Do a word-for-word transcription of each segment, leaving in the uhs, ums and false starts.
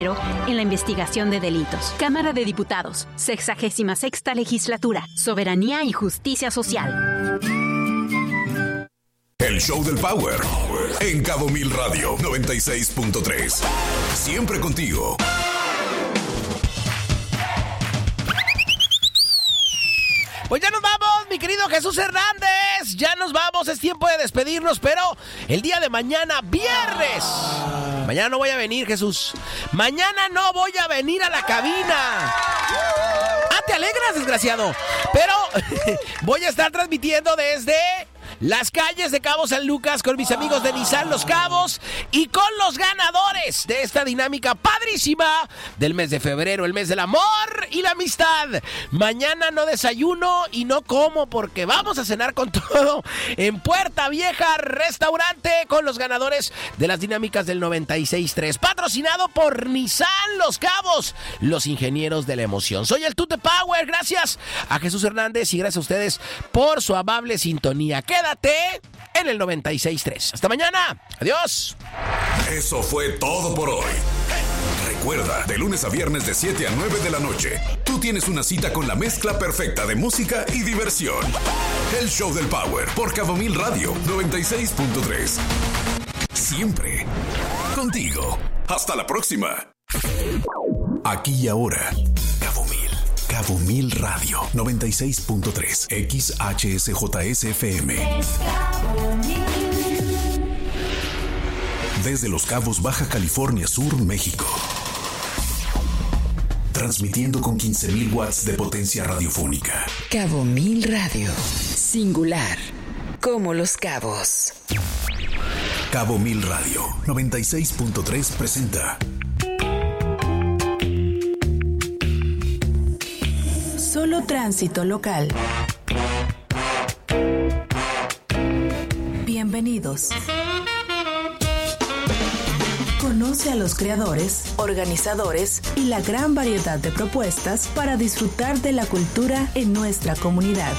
en la investigación de delitos. Cámara de Diputados, sexagésima sexta legislatura, Soberanía y Justicia Social. El show del Power en Cabo Mil Radio noventa y seis punto tres. Siempre contigo. Pues ya nos vamos, mi querido Jesús Hernández. Ya nos vamos, es tiempo de despedirnos, pero el día de mañana, viernes. Mañana no voy a venir, Jesús. Mañana no voy a venir a la cabina. Ah, ¿te alegras, desgraciado? Pero voy a estar transmitiendo desde las calles de Cabo San Lucas con mis amigos de Nissan Los Cabos y con los ganadores de esta dinámica padrísima del mes de febrero, el mes del amor y la amistad. Mañana no desayuno y no como porque vamos a cenar con todo en Puerta Vieja Restaurante con los ganadores de las dinámicas del noventa y seis punto tres, patrocinado por Nissan Los Cabos, los ingenieros de la emoción. Soy el Tute Power, gracias a Jesús Hernández y gracias a ustedes por su amable sintonía. Quédate en el noventa y seis punto tres. Hasta mañana. Adiós. Eso fue todo por hoy. Recuerda, de lunes a viernes de siete a nueve de la noche, tú tienes una cita con la mezcla perfecta de música y diversión. El show del Power por Cabo Mil Radio noventa y seis punto tres. Siempre contigo. Hasta la próxima. Aquí y ahora, Cabo Mil. Cabo Mil Radio noventa y seis punto tres. X H S J S F M. Desde Los Cabos, Baja California Sur, México. Transmitiendo con quince mil watts de potencia radiofónica. Cabo Mil Radio. Singular. Como Los Cabos. Cabo Mil Radio noventa y seis punto tres presenta Solo tránsito local. Bienvenidos. Conoce a los creadores, organizadores y la gran variedad de propuestas para disfrutar de la cultura en nuestra comunidad.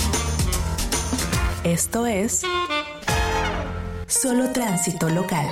Esto es Solo tránsito local.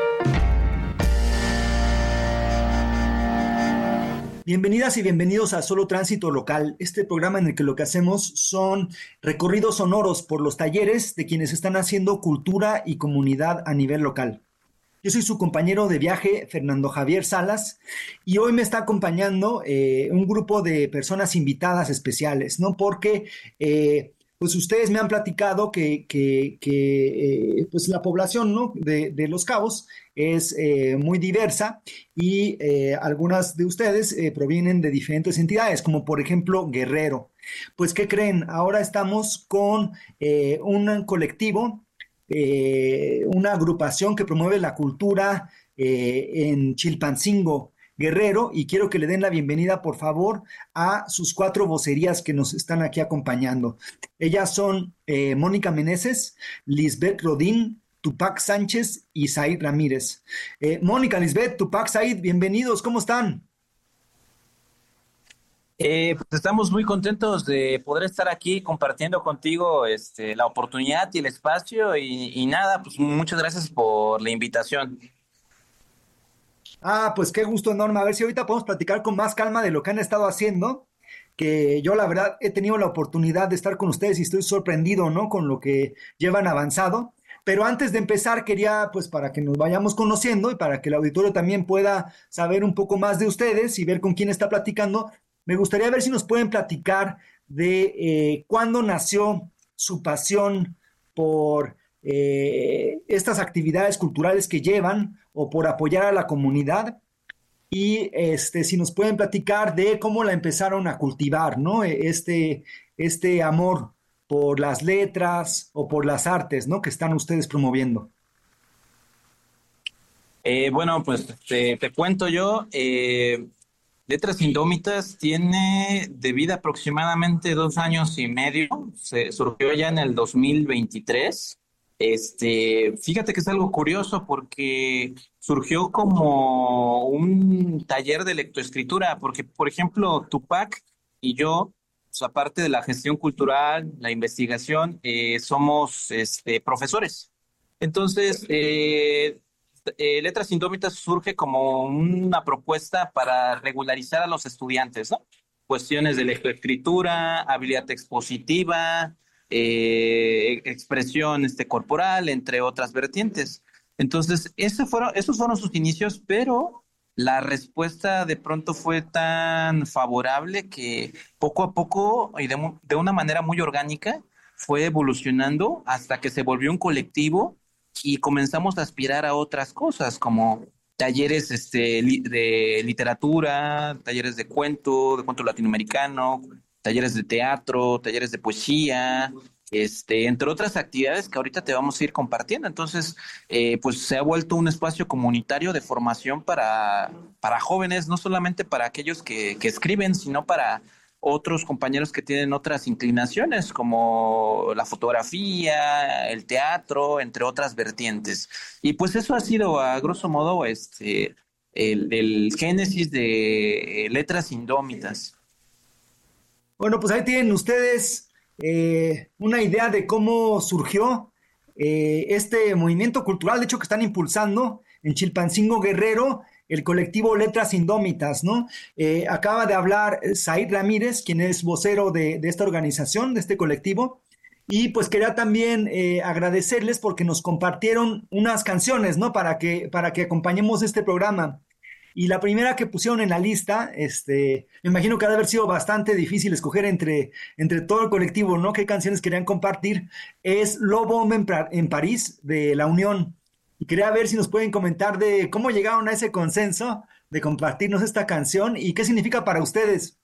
Bienvenidas y bienvenidos a Solo Tránsito Local, este programa en el que lo que hacemos son recorridos sonoros por los talleres de quienes están haciendo cultura y comunidad a nivel local. Yo soy su compañero de viaje, Fernando Javier Salas, y hoy me está acompañando eh, un grupo de personas invitadas especiales, ¿no? Porque eh, pues ustedes me han platicado que, que, que eh, pues la población, ¿no? de, de Los Cabos es eh, muy diversa y eh, algunas de ustedes eh, provienen de diferentes entidades, como por ejemplo Guerrero. Pues, ¿qué creen? Ahora estamos con eh, un colectivo, eh, una agrupación que promueve la cultura eh, en Chilpancingo, Guerrero, y quiero que le den la bienvenida, por favor, a sus cuatro vocerías que nos están aquí acompañando. Ellas son eh, Mónica Meneses, Lisbeth Rodín, Tupac Sánchez y Said Ramírez. Eh, Mónica, Lisbeth, Tupac, Said, bienvenidos, ¿cómo están? Eh, pues estamos muy contentos de poder estar aquí compartiendo contigo este, la oportunidad y el espacio y, y nada, pues muchas gracias por la invitación. Ah, pues qué gusto enorme. A ver si ahorita podemos platicar con más calma de lo que han estado haciendo, que yo la verdad he tenido la oportunidad de estar con ustedes y estoy sorprendido, ¿no? Con lo que llevan avanzado. Pero antes de empezar quería, pues para que nos vayamos conociendo y para que el auditorio también pueda saber un poco más de ustedes y ver con quién está platicando, me gustaría ver si nos pueden platicar de eh, cuándo nació su pasión por eh, estas actividades culturales que llevan o por apoyar a la comunidad y este, si nos pueden platicar de cómo la empezaron a cultivar, ¿no? Este, este amor por las letras o por las artes, ¿no? Que están ustedes promoviendo. Eh, bueno, pues te, te cuento yo. Eh, Letras Indómitas tiene de vida aproximadamente dos años y medio. Se surgió ya en el dos mil veintitrés. Este, fíjate que es algo curioso porque surgió como un taller de lectoescritura, porque, por ejemplo, Tupac y yo, pues, aparte de la gestión cultural, la investigación, eh, somos este, profesores. Entonces, eh, eh, Letras Indómitas surge como una propuesta para regularizar a los estudiantes, ¿no? Cuestiones de lectoescritura, habilidad expositiva, eh, expresión este, corporal, entre otras vertientes. Entonces, ese fueron, esos fueron sus inicios, pero la respuesta de pronto fue tan favorable que poco a poco y de, de una manera muy orgánica fue evolucionando hasta que se volvió un colectivo y comenzamos a aspirar a otras cosas como talleres este, li, de literatura, talleres de cuento, de cuento latinoamericano, talleres de teatro, talleres de poesía, este, entre otras actividades que ahorita te vamos a ir compartiendo. Entonces, eh, pues se ha vuelto un espacio comunitario de formación para, para jóvenes, no solamente para aquellos que, que escriben, sino para otros compañeros que tienen otras inclinaciones, como la fotografía, el teatro, entre otras vertientes. Y pues eso ha sido, a grosso modo, este, el, el génesis de Letras Indómitas. Bueno, pues ahí tienen ustedes Eh, una idea de cómo surgió eh, este movimiento cultural, de hecho que están impulsando en Chilpancingo, Guerrero, el colectivo Letras Indómitas, ¿no? Eh, acaba de hablar Said Ramírez, quien es vocero de, de esta organización, de este colectivo, y pues quería también eh, agradecerles porque nos compartieron unas canciones, ¿no? Para que, para que acompañemos este programa. Y la primera que pusieron en la lista, este, me imagino que ha de haber sido bastante difícil escoger entre, entre todo el colectivo, ¿no? ¿Qué canciones querían compartir? Es Lobo Hombre en, en París, de La Unión. Y quería ver si nos pueden comentar de cómo llegaron a ese consenso de compartirnos esta canción y qué significa para ustedes.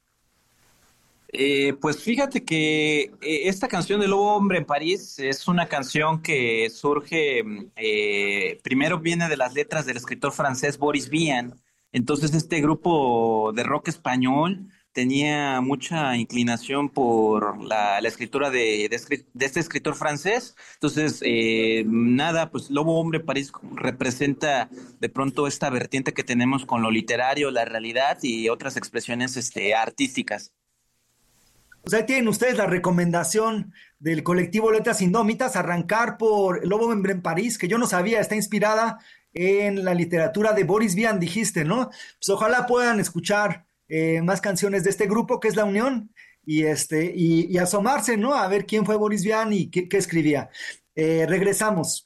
Eh, pues fíjate que eh, esta canción de Lobo Hombre en París es una canción que surge, eh, primero viene de las letras del escritor francés Boris Vian. Entonces este grupo de rock español tenía mucha inclinación por la, la escritura de, de, de este escritor francés. Entonces, eh, nada, pues Lobo Hombre París representa de pronto esta vertiente que tenemos con lo literario, la realidad y otras expresiones este, artísticas. Pues ahí tienen ustedes la recomendación del colectivo Letras Indómitas, arrancar por Lobo Hombre en París, que yo no sabía, está inspirada en la literatura de Boris Vian, dijiste, ¿no? Pues ojalá puedan escuchar eh, más canciones de este grupo que es La Unión y, este, y, y asomarse, ¿no? A ver quién fue Boris Vian y qué, qué escribía. Eh, regresamos.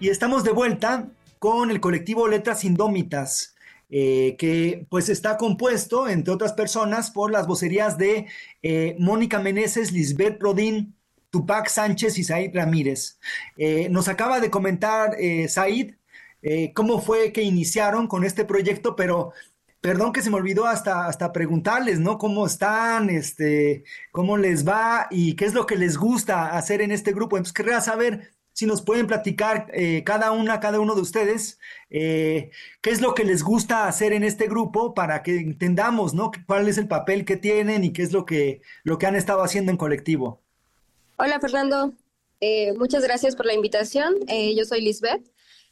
Y estamos de vuelta con el colectivo Letras Indómitas, eh, que pues está compuesto, entre otras personas, por las vocerías de eh, Mónica Meneses, Lisbeth Rodín, Tupac Sánchez y Said Ramírez. Eh, nos acaba de comentar eh, Said eh, cómo fue que iniciaron con este proyecto, pero perdón que se me olvidó hasta, hasta preguntarles, ¿no? ¿Cómo están? Este, ¿cómo les va? ¿Y qué es lo que les gusta hacer en este grupo? Entonces querría saber si nos pueden platicar eh, cada una, cada uno de ustedes, eh, qué es lo que les gusta hacer en este grupo para que entendamos, ¿no? Cuál es el papel que tienen y qué es lo que, lo que han estado haciendo en colectivo. Hola Fernando, eh, muchas gracias por la invitación. Eh, yo soy Lisbeth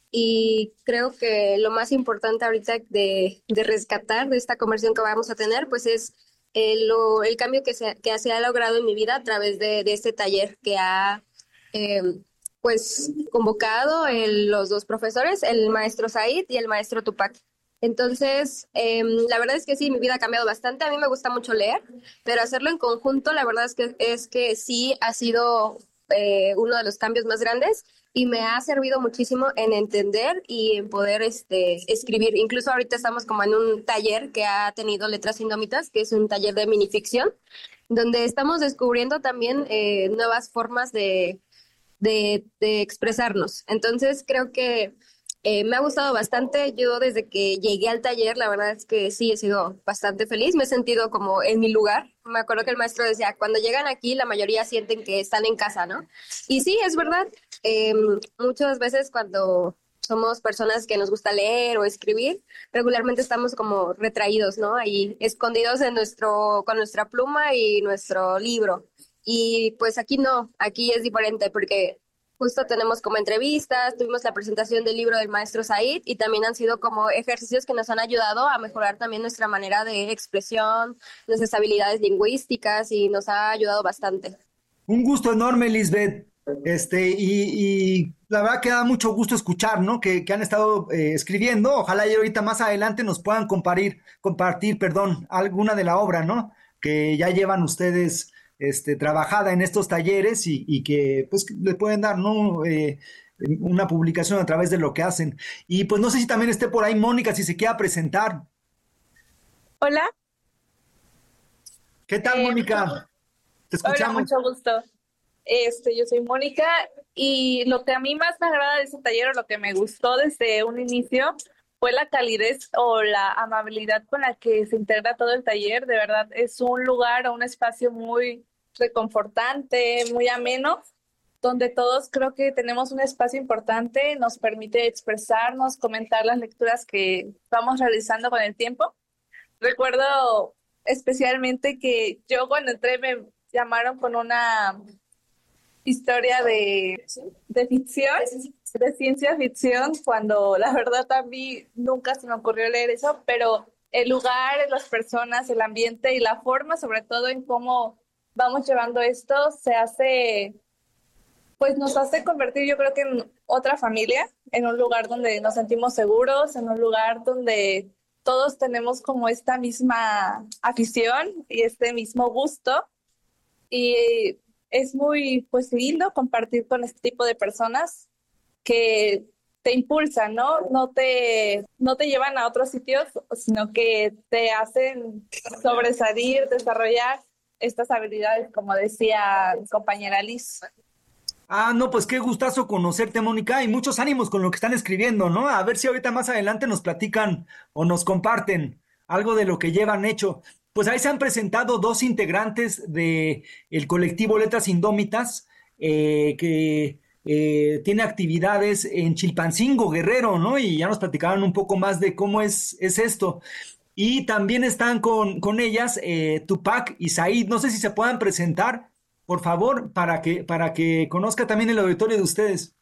y creo que lo más importante ahorita de, de rescatar de esta conversación que vamos a tener, pues es eh, lo, el cambio que se, que se ha logrado en mi vida a través de, de este taller que ha... Eh, pues convocado el, los dos profesores, el maestro Said y el maestro Tupac. Entonces, eh, la verdad es que sí, mi vida ha cambiado bastante. A mí me gusta mucho leer, pero hacerlo en conjunto, la verdad es que, es que sí ha sido eh, uno de los cambios más grandes y me ha servido muchísimo en entender y en poder este, escribir. Incluso ahorita estamos como en un taller que ha tenido Letras Indómitas, que es un taller de minificción, donde estamos descubriendo también eh, nuevas formas de De, de expresarnos. Entonces creo que eh, me ha gustado bastante. Yo desde que llegué al taller, la verdad es que sí he sido bastante feliz, me he sentido como en mi lugar. Me acuerdo que el maestro decía, cuando llegan aquí la mayoría sienten que están en casa, ¿no? Y sí, es verdad. Eh, muchas veces cuando somos personas que nos gusta leer o escribir, regularmente estamos como retraídos, ¿no? Ahí escondidos en nuestro, con nuestra pluma y nuestro libro. Y pues aquí no, aquí es diferente porque justo tenemos como entrevistas, tuvimos la presentación del libro del maestro Said y también han sido como ejercicios que nos han ayudado a mejorar también nuestra manera de expresión, nuestras habilidades lingüísticas y nos ha ayudado bastante. Un gusto enorme, Lisbeth. Este, y, y la verdad que da mucho gusto escuchar, ¿no? Que, que han estado eh, escribiendo. Ojalá y ahorita más adelante nos puedan compartir, compartir, perdón, alguna de la obra, ¿no? Que ya llevan ustedes Este, trabajada en estos talleres y, y que pues le pueden dar, ¿no? Eh, una publicación a través de lo que hacen. Y pues no sé si también esté por ahí Mónica, si se quiera presentar. Hola. ¿Qué tal, eh, Mónica? Te escuchamos. Hola, mucho gusto. Este, yo soy Mónica y lo que a mí más me agrada de ese taller o lo que me gustó desde un inicio fue la calidez o la amabilidad con la que se integra todo el taller. De verdad, es un lugar o un espacio muy reconfortante, muy ameno, donde todos creo que tenemos un espacio importante, nos permite expresarnos, comentar las lecturas que vamos realizando con el tiempo. Recuerdo especialmente que yo cuando entré me llamaron con una historia de, de ficción, de ciencia ficción, cuando la verdad a mí nunca se me ocurrió leer eso, pero el lugar, las personas, el ambiente y la forma, sobre todo en cómo vamos llevando esto, se hace, pues nos hace convertir, yo creo que en otra familia, en un lugar donde nos sentimos seguros, en un lugar donde todos tenemos como esta misma afición y este mismo gusto. Y es muy, pues, lindo compartir con este tipo de personas que te impulsan, ¿no? No te, no te llevan a otros sitios, sino que te hacen sobresalir, desarrollar estas habilidades, como decía mi compañera Liz. Ah, no, pues qué gustazo conocerte, Mónica, y muchos ánimos con lo que están escribiendo, ¿no? A ver si ahorita más adelante nos platican o nos comparten algo de lo que llevan hecho. Pues ahí se han presentado dos integrantes de el colectivo Letras Indómitas, eh, que eh, tiene actividades en Chilpancingo, Guerrero, ¿no? Y ya nos platicaron un poco más de cómo es, es esto. Y también están con, con ellas eh, Tupac y Said. No sé si se puedan presentar, por favor, para que, para que conozca también el auditorio de ustedes.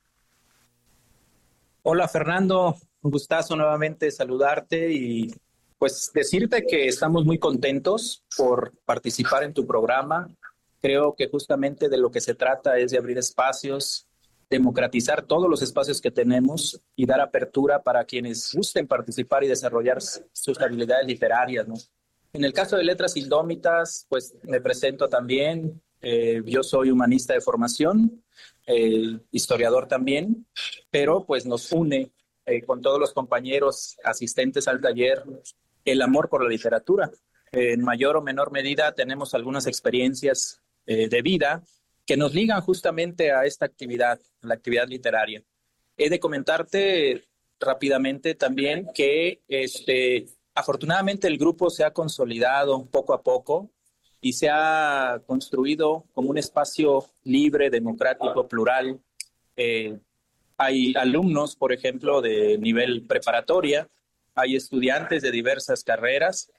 Hola, Fernando. Un gustazo nuevamente saludarte y pues decirte que estamos muy contentos por participar en tu programa. Creo que justamente de lo que se trata es de abrir espacios, democratizar todos los espacios que tenemos y dar apertura para quienes gusten participar y desarrollar sus habilidades literarias, ¿no? En el caso de Letras Indómitas, pues me presento también. Eh, yo soy humanista de formación, eh, historiador también, pero pues nos une eh, con todos los compañeros asistentes al taller el amor por la literatura. Eh, en mayor o menor medida tenemos algunas experiencias eh, de vida que nos ligan justamente a esta actividad, la actividad literaria. He de comentarte rápidamente también que este, afortunadamente el grupo se ha consolidado poco a poco y se ha construido como un espacio libre, democrático, plural. Eh, hay alumnos, por ejemplo, de nivel preparatoria, hay estudiantes de diversas carreras,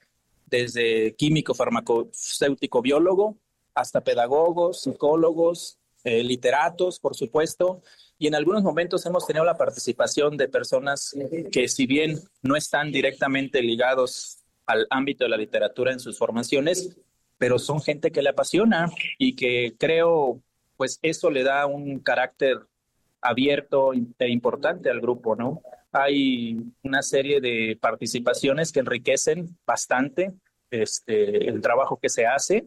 desde químico, farmacéutico, biólogo, hasta pedagogos, psicólogos, eh, literatos, por supuesto, y en algunos momentos hemos tenido la participación de personas que, si bien no están directamente ligados al ámbito de la literatura en sus formaciones, pero son gente que le apasiona y que creo, pues eso le da un carácter abierto e importante al grupo, ¿no? Hay una serie de participaciones que enriquecen bastante este, el trabajo que se hace,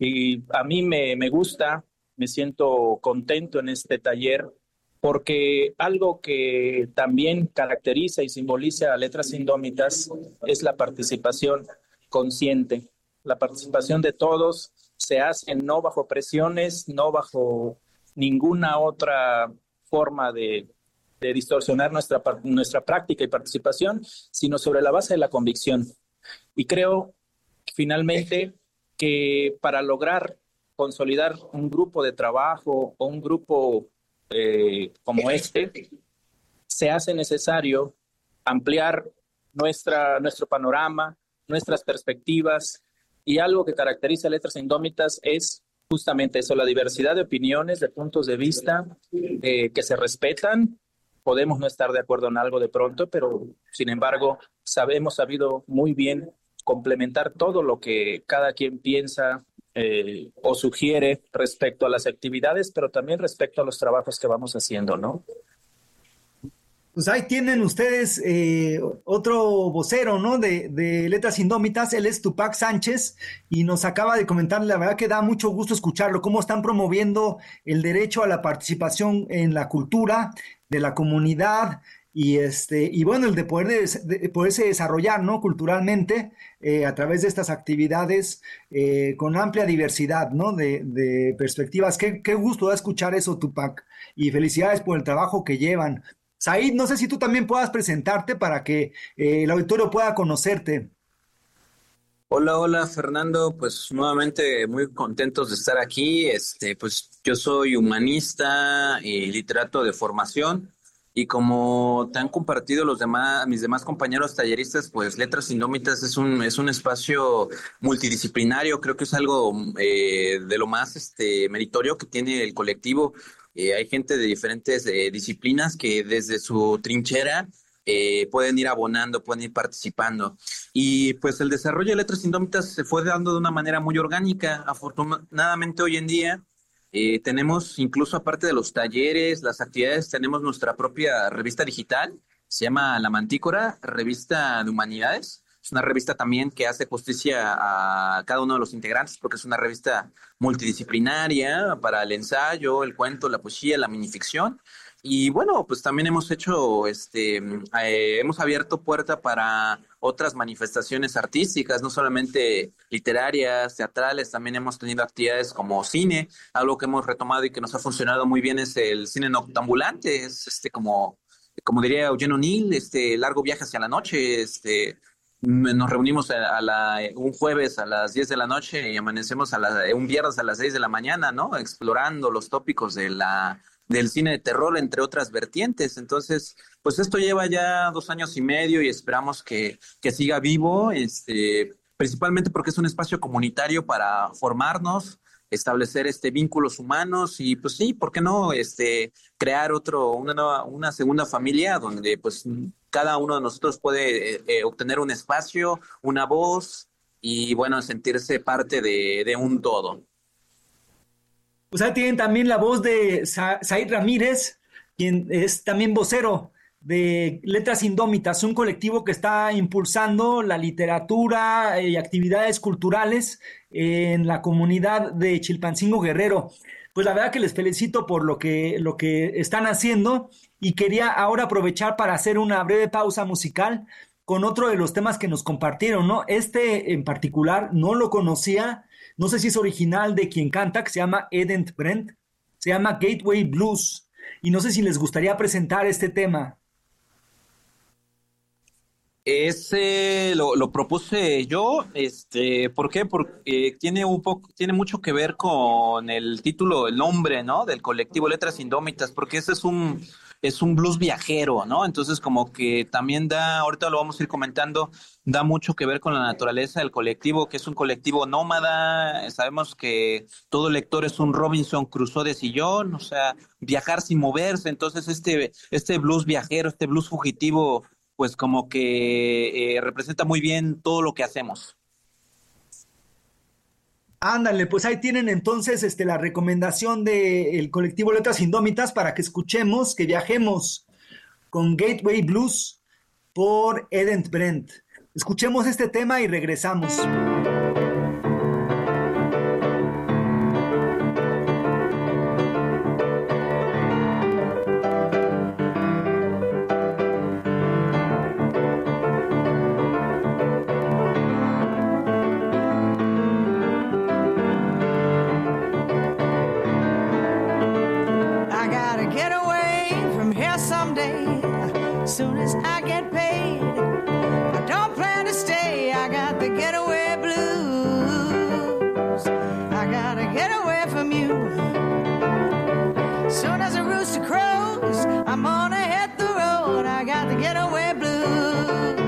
y a mí me, me gusta, me siento contento en este taller, porque algo que también caracteriza y simboliza a Letras Indómitas es la participación consciente. La participación de todos se hace no bajo presiones, no bajo ninguna otra forma de, de distorsionar nuestra, nuestra práctica y participación, sino sobre la base de la convicción. Y creo, finalmente, que para lograr consolidar un grupo de trabajo o un grupo eh, como este, se hace necesario ampliar nuestra, nuestro panorama, nuestras perspectivas, y algo que caracteriza a Letras Indómitas es justamente eso, la diversidad de opiniones, de puntos de vista eh, que se respetan. Podemos no estar de acuerdo en algo de pronto, pero sin embargo sabemos sabido muy bien complementar todo lo que cada quien piensa eh, o sugiere respecto a las actividades, pero también respecto a los trabajos que vamos haciendo, ¿no? Pues ahí tienen ustedes eh, otro vocero, ¿no? De, de Letras Indómitas, él es Tupac Sánchez, y nos acaba de comentar, la verdad que da mucho gusto escucharlo, cómo están promoviendo el derecho a la participación en la cultura de la comunidad, y este y bueno, el de poder de, de poderse desarrollar, ¿no? Culturalmente eh, a través de estas actividades eh, con amplia diversidad, ¿no? De, de perspectivas. Qué, qué gusto da escuchar eso, Tupac, y felicidades por el trabajo que llevan. Said, no sé si tú también puedas presentarte para que eh, el auditorio pueda conocerte. Hola, hola Fernando, pues nuevamente muy contentos de estar aquí. Este, pues yo soy humanista y literato de formación, y como te han compartido los demás, mis demás compañeros talleristas, pues Letras Indómitas es un es un espacio multidisciplinario. Creo que es algo eh, de lo más este meritorio que tiene el colectivo. Eh, hay gente de diferentes eh, disciplinas que desde su trinchera eh, pueden ir abonando, pueden ir participando. Y pues el desarrollo de Letras Indómitas se fue dando de una manera muy orgánica. Afortunadamente hoy en día eh, tenemos, incluso aparte de los talleres, las actividades, tenemos nuestra propia revista digital, se llama La Mantícora, Revista de Humanidades. Es una revista también que hace justicia a cada uno de los integrantes, porque es una revista multidisciplinaria para el ensayo, el cuento, la poesía, la minificción. Y bueno, pues también hemos hecho, este, eh, hemos abierto puerta para otras manifestaciones artísticas, no solamente literarias, teatrales, también hemos tenido actividades como cine. Algo que hemos retomado y que nos ha funcionado muy bien es el cine noctambulante, es este como, como diría Eugene O'Neill, este largo viaje hacia la noche. Este nos reunimos a la, un jueves a las diez de la noche y amanecemos a la, un viernes a las seis de la mañana, ¿no? Explorando los tópicos de la del cine de terror, entre otras vertientes. Entonces, pues esto lleva ya dos años y medio y esperamos que, que siga vivo, este, principalmente porque es un espacio comunitario para formarnos, establecer este vínculos humanos y pues sí, ¿por qué no este crear otro una nueva, una segunda familia donde pues cada uno de nosotros puede eh, eh, obtener un espacio, una voz y bueno, sentirse parte de, de un todo? O sea, tienen también la voz de Sa- Said Ramírez, quien es también vocero de Letras Indómitas, un colectivo que está impulsando la literatura y actividades culturales en la comunidad de Chilpancingo Guerrero. Pues la verdad que les felicito por lo que, lo que están haciendo y quería ahora aprovechar para hacer una breve pausa musical con otro de los temas que nos compartieron, ¿no? Este en particular no lo conocía, no sé si es original de quien canta, que se llama Eden Brent, se llama Gateway Blues, y no sé si les gustaría presentar este tema. Ese lo, lo propuse yo, este, ¿por qué? Porque eh, tiene un poco, tiene mucho que ver con el título, el nombre, ¿no? Del colectivo Letras Indómitas, porque ese es un, es un blues viajero, ¿no? Entonces como que también da, ahorita lo vamos a ir comentando, da mucho que ver con la naturaleza del colectivo, que es un colectivo nómada. Sabemos que todo lector es un Robinson Crusoe de sillón, o sea, viajar sin moverse. Entonces este, este blues viajero, este blues fugitivo, pues como que eh, representa muy bien todo lo que hacemos. Ándale, pues ahí tienen entonces este, la recomendación del colectivo Letras Indómitas para que escuchemos, que viajemos con Gateway Blues por Eden Brent. Escuchemos este tema y regresamos. Soon as I get paid, I don't plan to stay. I got the getaway blues. I gotta get away from you. Soon as a rooster crows, I'm gonna hit the road. I got the getaway blues.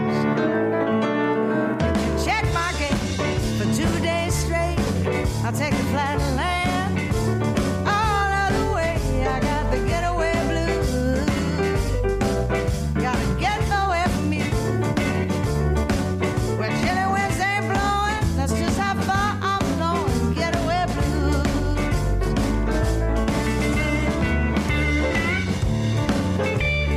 Check my gate for two days straight. I'll take the flat land all of the way. I got the getaway blues. Thank you.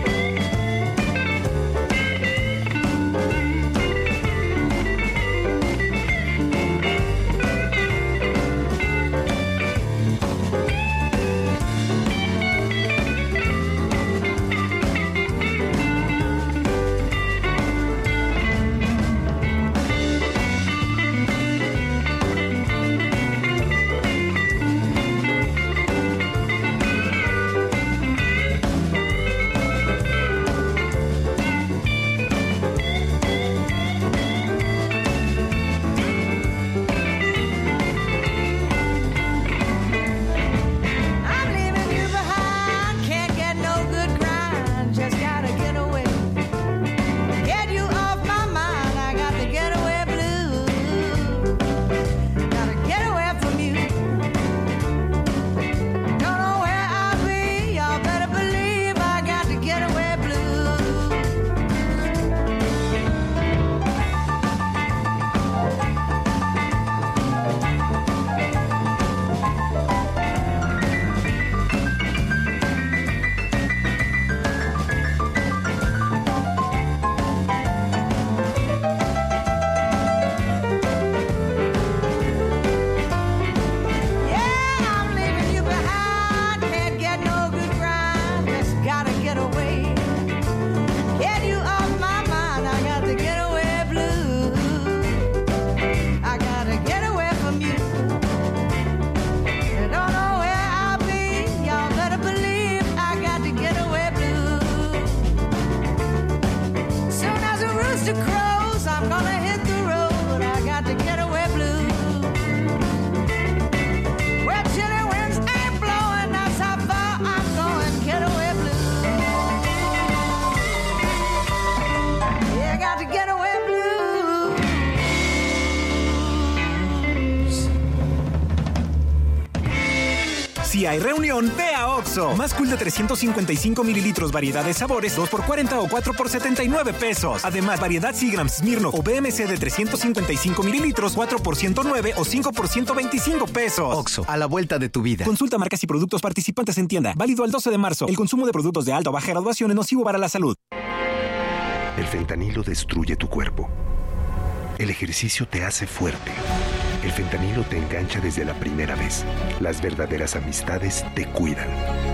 Si hay reunión, ve a Oxxo. Más cool de trescientos cincuenta y cinco mililitros, variedad de sabores, dos por cuarenta o cuatro por setenta y nueve pesos. Además, variedad Seagram, Smirnoff o B M C de trescientos cincuenta y cinco mililitros, cuatro por ciento nueve o cinco por ciento veinticinco pesos. Oxxo, a la vuelta de tu vida. Consulta marcas y productos participantes en tienda. Válido al doce de marzo. El consumo de productos de alta o baja graduación es nocivo para la salud. El fentanilo destruye tu cuerpo. El ejercicio te hace fuerte. El fentanilo te engancha desde la primera vez. Las verdaderas amistades te cuidan.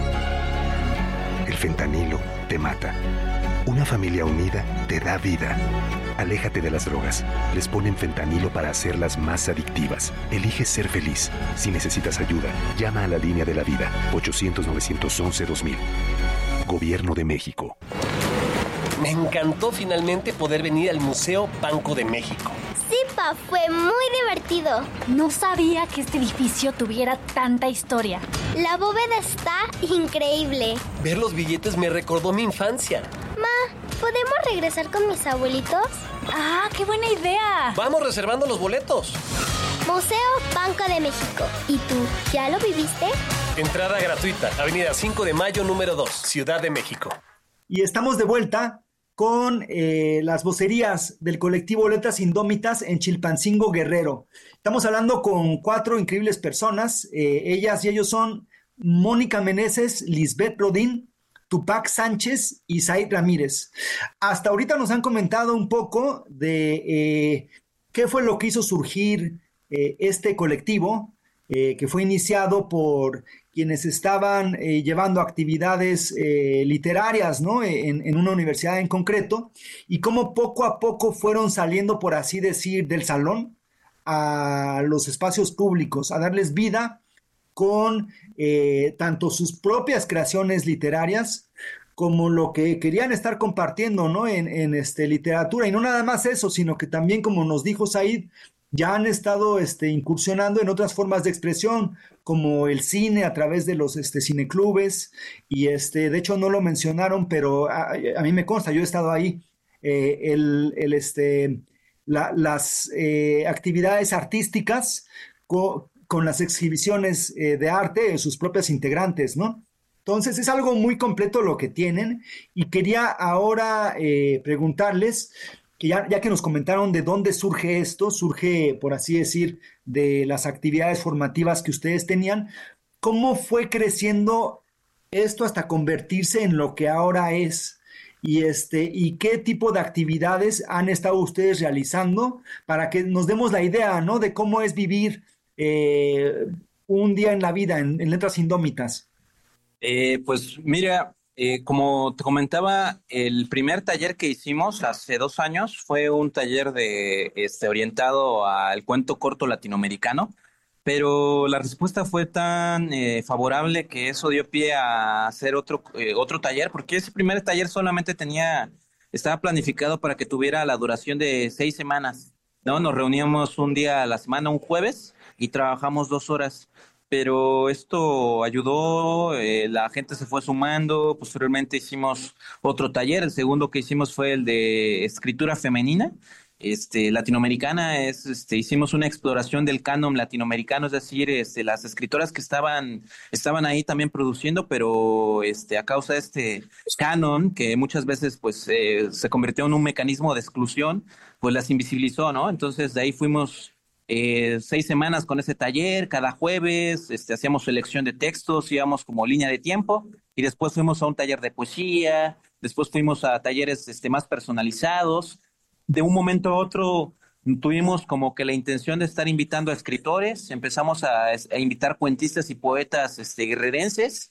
El fentanilo te mata. Una familia unida te da vida. Aléjate de las drogas. Les ponen fentanilo para hacerlas más adictivas. Elige ser feliz. Si necesitas ayuda, llama a la línea de la vida. ochocientos, novecientos once, dos mil. Gobierno de México. Me encantó finalmente poder venir al Museo Banco de México. Sí, pa, fue muy divertido. No sabía que este edificio tuviera tanta historia. La bóveda está increíble. Ver los billetes me recordó mi infancia. Ma, ¿podemos regresar con mis abuelitos? ¡Ah, qué buena idea! Vamos reservando los boletos. Museo Banco de México. ¿Y tú, ya lo viviste? Entrada gratuita, Avenida cinco de Mayo, número dos, Ciudad de México. Y estamos de vuelta con eh, las vocerías del colectivo Letras Indómitas en Chilpancingo, Guerrero. Estamos hablando con cuatro increíbles personas. Eh, ellas y ellos son Mónica Meneses, Lisbeth Rodín, Tupac Sánchez y Said Ramírez. Hasta ahorita nos han comentado un poco de eh, qué fue lo que hizo surgir eh, este colectivo, eh, que fue iniciado por quienes estaban eh, llevando actividades eh, literarias, ¿no? En, en una universidad en concreto, y cómo poco a poco fueron saliendo, por así decir, del salón a los espacios públicos, a darles vida con eh, tanto sus propias creaciones literarias como lo que querían estar compartiendo, ¿no? En, en este, literatura, y no nada más eso, sino que también, como nos dijo Said, ya han estado este, incursionando en otras formas de expresión, como el cine a través de los este, cineclubes, y este, de hecho no lo mencionaron, pero a, a mí me consta, yo he estado ahí, eh, el, el, este, la, las eh, actividades artísticas co, con las exhibiciones eh, de arte de sus propias integrantes, ¿no? Entonces es algo muy completo lo que tienen, y quería ahora eh, preguntarles, que ya, ya que nos comentaron de dónde surge esto, surge, por así decir, de las actividades formativas que ustedes tenían, ¿cómo fue creciendo esto hasta convertirse en lo que ahora es? Y, este, y qué tipo de actividades han estado ustedes realizando para que nos demos la idea, ¿no? De cómo es vivir eh, un día en la vida en, en Letras Indómitas. Eh, pues mira, Eh, como te comentaba, el primer taller que hicimos hace dos años fue un taller de, este, orientado al cuento corto latinoamericano, pero la respuesta fue tan eh, favorable que eso dio pie a hacer otro, eh, otro taller, porque ese primer taller solamente tenía, estaba planificado para que tuviera la duración de seis semanas, ¿no? Nos reuníamos un día a la semana, un jueves, y trabajamos dos horas. Pero esto ayudó, eh, la gente se fue sumando, posteriormente hicimos otro taller, el segundo que hicimos fue el de escritura femenina, este, latinoamericana, es, este, hicimos una exploración del canon latinoamericano, es decir, este, las escritoras que estaban, estaban ahí también produciendo, pero este, a causa de este canon, que muchas veces pues, eh, se convirtió en un mecanismo de exclusión, pues las invisibilizó, ¿no? Entonces de ahí fuimos... Eh, seis semanas con ese taller, cada jueves, este, hacíamos selección de textos, íbamos como línea de tiempo, y después fuimos a un taller de poesía, después fuimos a talleres este, más personalizados. De un momento a otro tuvimos como que la intención de estar invitando a escritores, empezamos a, a invitar cuentistas y poetas este, guerrerenses,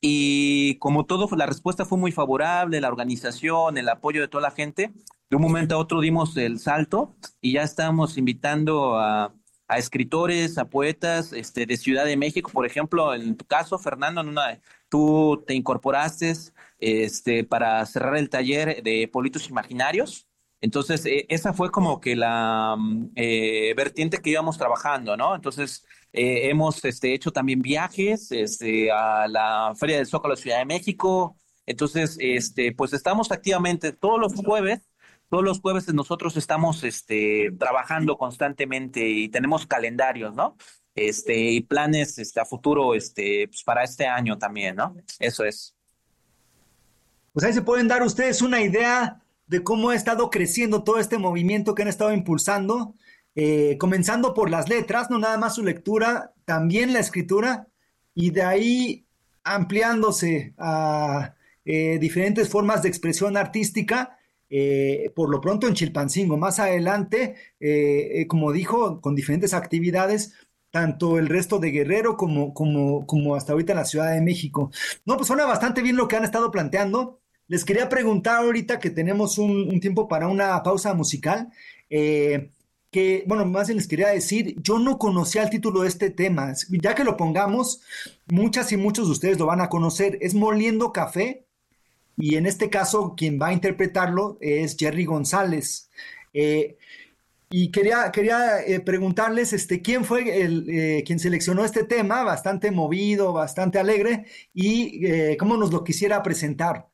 y como todo, la respuesta fue muy favorable, la organización, el apoyo de toda la gente. De un momento a otro dimos el salto y ya estábamos invitando a, a escritores, a poetas este, de Ciudad de México, por ejemplo, en tu caso, Fernando, en una, tú te incorporaste este, para cerrar el taller de Politos Imaginarios. Entonces, eh, esa fue como que la eh, vertiente que íbamos trabajando, ¿no? Entonces, eh, hemos este, hecho también viajes este, a la Feria del Zócalo de Ciudad de México. Entonces, este, pues estamos activamente todos los jueves. Todos los jueves nosotros estamos este, trabajando constantemente y tenemos calendarios, ¿no? este, y planes este, a futuro este, pues para este año también, ¿no? Eso es. Pues ahí se pueden dar ustedes una idea de cómo ha estado creciendo todo este movimiento que han estado impulsando, eh, comenzando por las letras, no nada más su lectura, también la escritura, y de ahí ampliándose a eh, diferentes formas de expresión artística, eh, por lo pronto en Chilpancingo, más adelante, eh, eh, como dijo, con diferentes actividades, tanto el resto de Guerrero como, como, como hasta ahorita en la Ciudad de México. No, pues suena bastante bien lo que han estado planteando. Les quería preguntar ahorita que tenemos un, un tiempo para una pausa musical, eh, que, bueno, más bien les quería decir, yo no conocía el título de este tema, ya que lo pongamos, muchas y muchos de ustedes lo van a conocer, es Moliendo Café, y en este caso quien va a interpretarlo es Jerry González. Eh, y quería, quería eh, preguntarles, este, ¿quién fue el, eh, quien seleccionó este tema, bastante movido, bastante alegre, y eh, cómo nos lo quisiera presentar?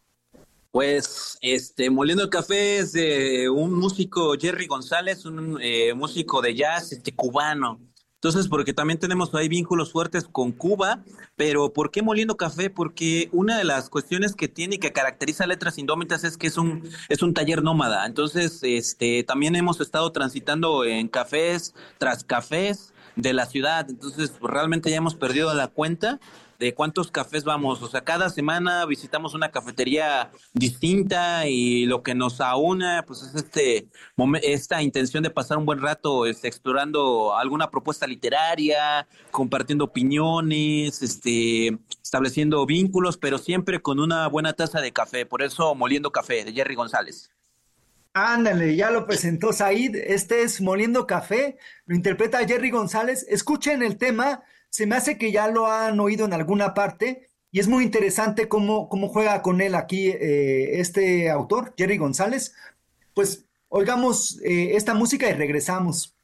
Pues, este, Moliendo el Café es de un músico, Jerry González, un eh, músico de jazz, este, cubano. Entonces, porque también tenemos ahí vínculos fuertes con Cuba, pero ¿por qué Moliendo Café? Porque una de las cuestiones que tiene y que caracteriza a Letras Indómitas es que es un, es un taller nómada. Entonces, este, también hemos estado transitando en cafés tras cafés de la ciudad. Entonces, pues, realmente ya hemos perdido la cuenta de cuántos cafés vamos. O sea, cada semana visitamos una cafetería distinta y lo que nos aúna pues es este esta intención de pasar un buen rato este, explorando alguna propuesta literaria, compartiendo opiniones, este, estableciendo vínculos, pero siempre con una buena taza de café. Por eso Moliendo Café, de Jerry González. Ándale, ya lo presentó Said. Este es Moliendo Café, lo interpreta Jerry González. Escuchen el tema. Se me hace que ya lo han oído en alguna parte y es muy interesante cómo, cómo juega con él aquí eh, este autor, Jerry González. Pues oigamos eh, esta música y regresamos.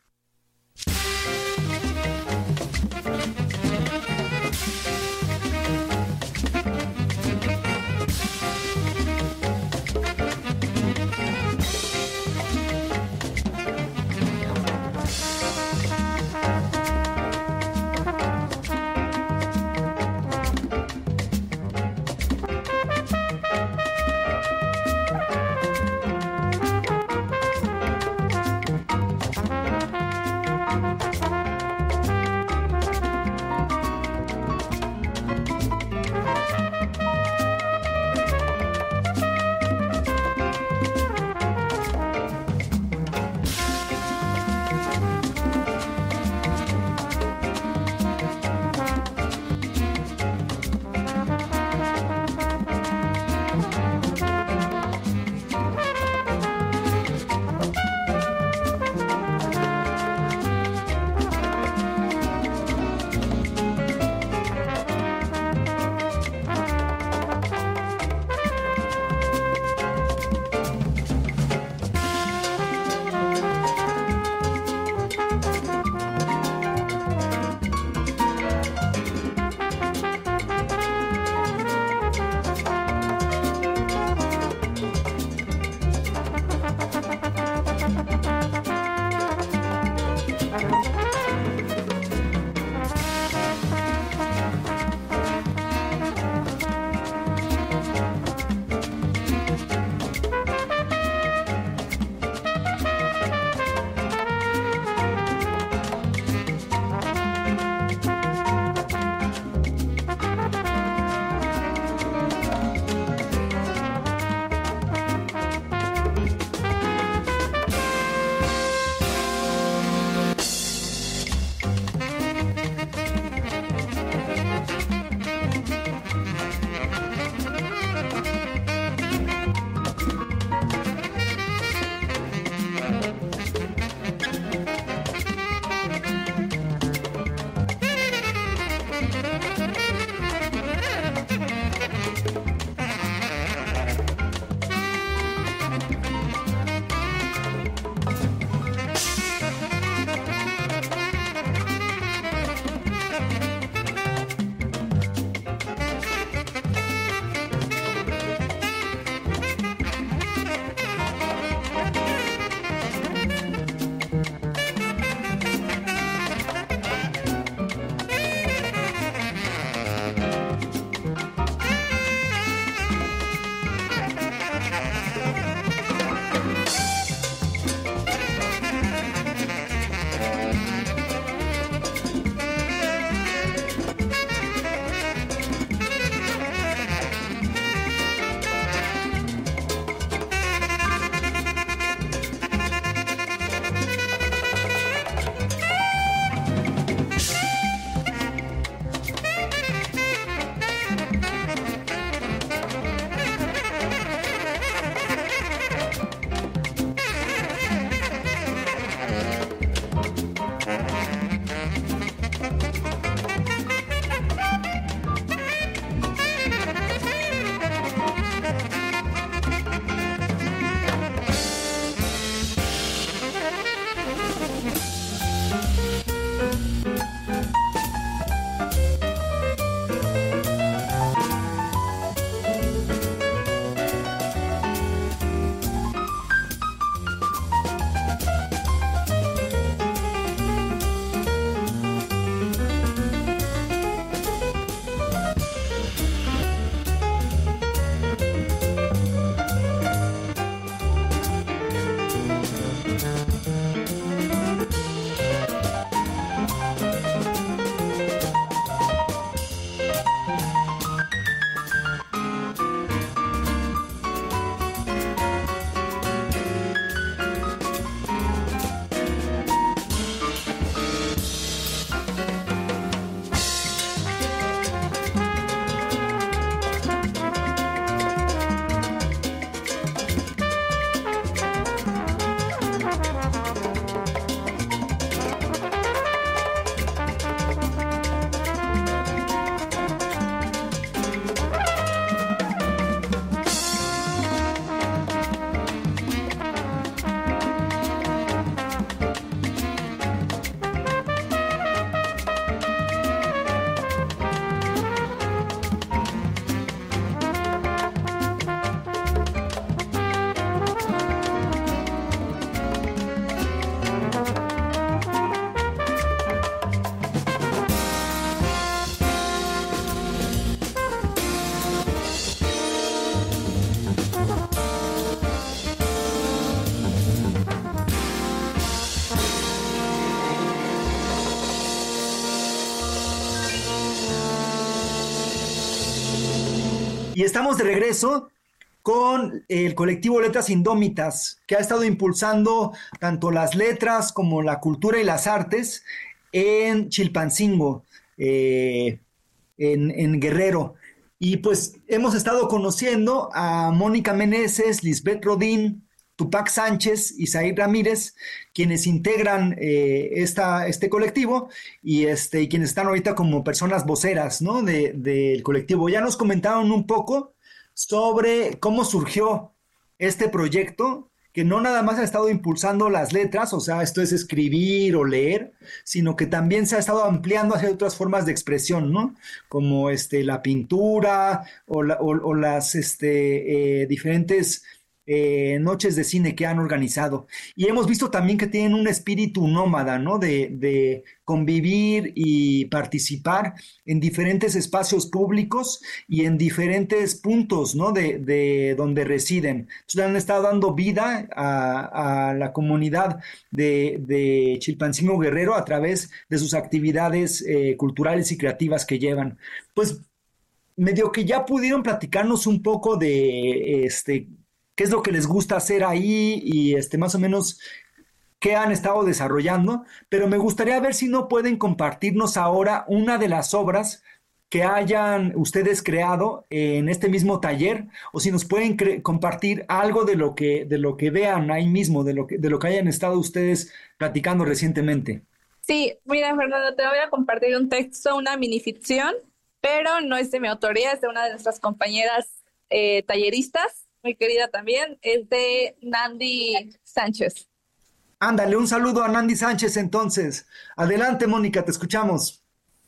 Y estamos de regreso con el colectivo Letras Indómitas, que ha estado impulsando tanto las letras como la cultura y las artes en Chilpancingo, eh, en, en Guerrero. Y pues hemos estado conociendo a Mónica Meneses, Lisbeth Rodín, Tupac Sánchez y Said Ramírez, quienes integran eh, esta, este colectivo y, este, y quienes están ahorita como personas voceras, ¿no? de, del colectivo. Ya nos comentaron un poco sobre cómo surgió este proyecto, que no nada más ha estado impulsando las letras, o sea, esto es escribir o leer, sino que también se ha estado ampliando hacia otras formas de expresión, ¿no? Como este, la pintura o, la, o, o las este, eh, diferentes Eh, noches de cine que han organizado. Y hemos visto también que tienen un espíritu nómada, ¿no? De, de convivir y participar en diferentes espacios públicos y en diferentes puntos, ¿no? De, de donde residen. Entonces han estado dando vida a, a la comunidad de, de Chilpancingo Guerrero a través de sus actividades eh, culturales y creativas que llevan. Pues medio que ya pudieron platicarnos un poco de este qué es lo que les gusta hacer ahí y este, más o menos qué han estado desarrollando, pero me gustaría ver si no pueden compartirnos ahora una de las obras que hayan ustedes creado en este mismo taller, o si nos pueden cre- compartir algo de lo que, de lo que vean ahí mismo, de lo que, de lo que hayan estado ustedes platicando recientemente. Sí, mira, Fernando, te voy a compartir un texto, una minificción, pero no es de mi autoría, es de una de nuestras compañeras eh, talleristas, muy querida también, es de Nandi Sánchez. Ándale, un saludo a Nandi Sánchez entonces. Adelante, Mónica, te escuchamos.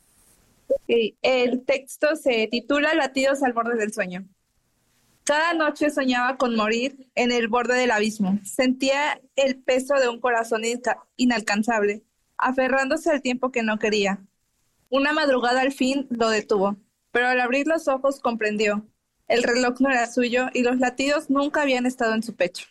Sí, el texto se titula Latidos al borde del sueño. Cada noche soñaba con morir en el borde del abismo. Sentía el peso de un corazón inca- inalcanzable, aferrándose al tiempo que no quería. Una madrugada al fin lo detuvo, pero al abrir los ojos comprendió. El reloj no era suyo y los latidos nunca habían estado en su pecho.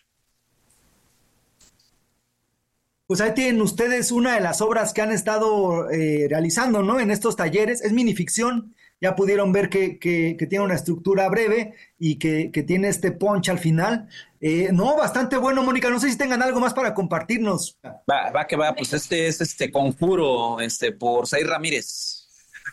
Pues ahí tienen ustedes una de las obras que han estado eh, realizando, ¿no? En estos talleres. Es minificción. Ya pudieron ver que, que, que tiene una estructura breve y que, que tiene este punch al final. Eh, no, bastante bueno, Mónica. No sé si tengan algo más para compartirnos. Va, va que va. Pues este es este Conjuro este, por Said Ramírez.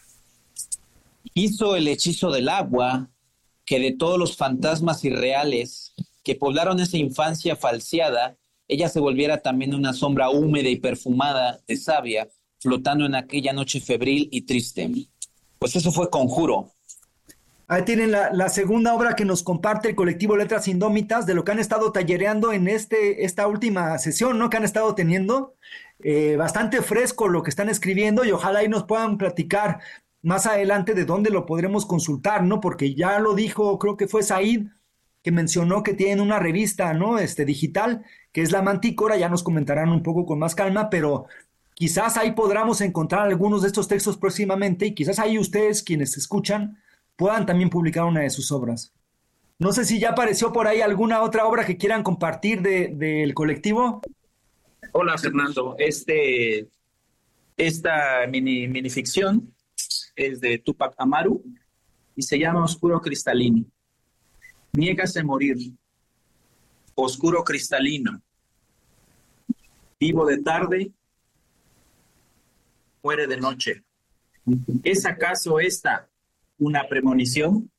Hizo el hechizo del agua, que de todos los fantasmas irreales que poblaron esa infancia falseada, ella se volviera también una sombra húmeda y perfumada de savia, flotando en aquella noche febril y triste. Pues eso fue Conjuro. Ahí tienen la, la segunda obra que nos comparte el colectivo Letras Indómitas, de lo que han estado tallereando en este, esta última sesión, ¿no? Que han estado teniendo. Eh, bastante fresco lo que están escribiendo y ojalá ahí nos puedan platicar más adelante de dónde lo podremos consultar, ¿no? Porque ya lo dijo, creo que fue Said, que mencionó que tienen una revista, ¿no? Este, digital, que es La Mantícora, ya nos comentarán un poco con más calma, pero quizás ahí podamos encontrar algunos de estos textos próximamente y quizás ahí ustedes, quienes escuchan, puedan también publicar una de sus obras. No sé si ya apareció por ahí alguna otra obra que quieran compartir de, del colectivo. Hola, Fernando. Este, esta mini, minificción es de Tupac Amaru y se llama Oscuro Cristalino. Niégase a morir, oscuro cristalino, vivo de tarde, muere de noche. ¿Es acaso esta una premonición?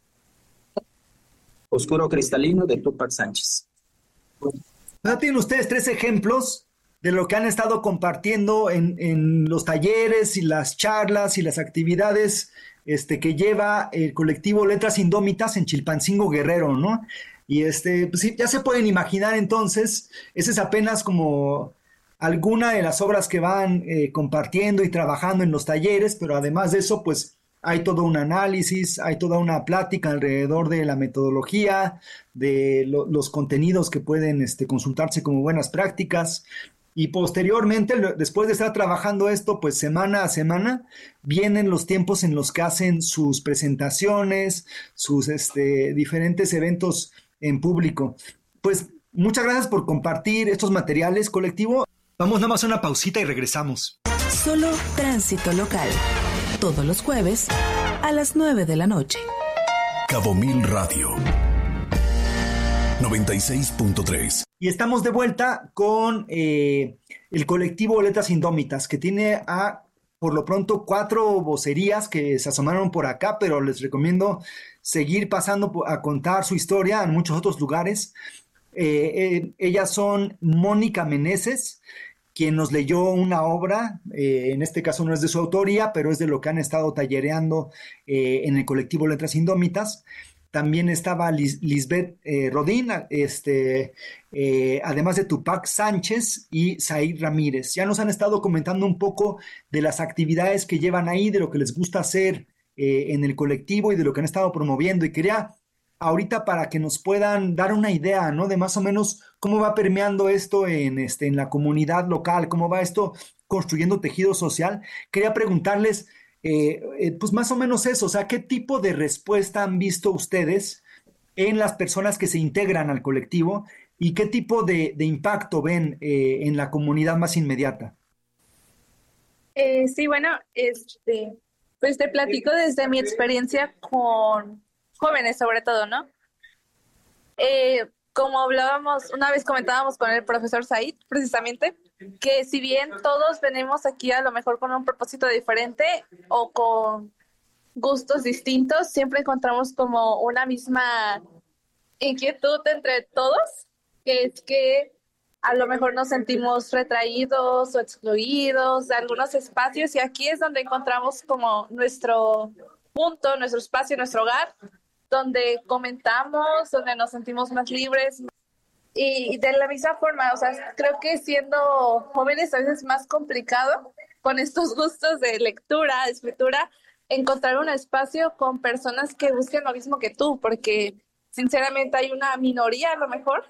Oscuro Cristalino de Tupac Sánchez. Ya tienen ustedes tres ejemplos de lo que han estado compartiendo en, en los talleres y las charlas y las actividades este, que lleva el colectivo Letras Indómitas en Chilpancingo Guerrero, ¿no? Y este, pues sí, ya se pueden imaginar entonces, esa es apenas como alguna de las obras que van eh, compartiendo y trabajando en los talleres, pero además de eso, pues hay todo un análisis, hay toda una plática alrededor de la metodología, de lo, los contenidos que pueden este, consultarse como buenas prácticas. Y posteriormente, después de estar trabajando esto, pues semana a semana, vienen los tiempos en los que hacen sus presentaciones, sus este, diferentes eventos en público. Pues muchas gracias por compartir estos materiales, colectivo. Vamos nada más a una pausita y regresamos. Solo Tránsito Local. Todos los jueves a las nueve de la noche. Cabo Mil Radio noventa y seis punto tres. Y estamos de vuelta con eh, el colectivo Letras Indómitas, que tiene a, por lo pronto, cuatro vocerías que se asomaron por acá, pero les recomiendo seguir pasando a contar su historia en muchos otros lugares. Eh, eh, ellas son Mónica Meneses, quien nos leyó una obra, eh, en este caso no es de su autoría, pero es de lo que han estado tallereando eh, en el colectivo Letras Indómitas. También estaba Lis- Lisbeth eh, Rodín, este, eh, además de Tupac Sánchez y Said Ramírez. Ya nos han estado comentando un poco de las actividades que llevan ahí, de lo que les gusta hacer eh, en el colectivo y de lo que han estado promoviendo. Y quería ahorita, para que nos puedan dar una idea, ¿no?, de más o menos cómo va permeando esto en, este, en la comunidad local, cómo va esto construyendo tejido social, quería preguntarles, Eh, eh, pues más o menos eso, o sea, ¿qué tipo de respuesta han visto ustedes en las personas que se integran al colectivo y qué tipo de, de impacto ven eh, en la comunidad más inmediata? Eh, sí, bueno, este, pues te platico desde mi experiencia con jóvenes, sobre todo, ¿no? Eh, como hablábamos, una vez comentábamos con el profesor Said, precisamente, que si bien todos venimos aquí a lo mejor con un propósito diferente o con gustos distintos, siempre encontramos como una misma inquietud entre todos, que es que a lo mejor nos sentimos retraídos o excluidos de algunos espacios, y aquí es donde encontramos como nuestro punto, nuestro espacio, nuestro hogar, donde comentamos, donde nos sentimos más libres. Y de la misma forma, o sea, creo que siendo jóvenes a veces es más complicado con estos gustos de lectura, de escritura, encontrar un espacio con personas que busquen lo mismo que tú, porque sinceramente hay una minoría a lo mejor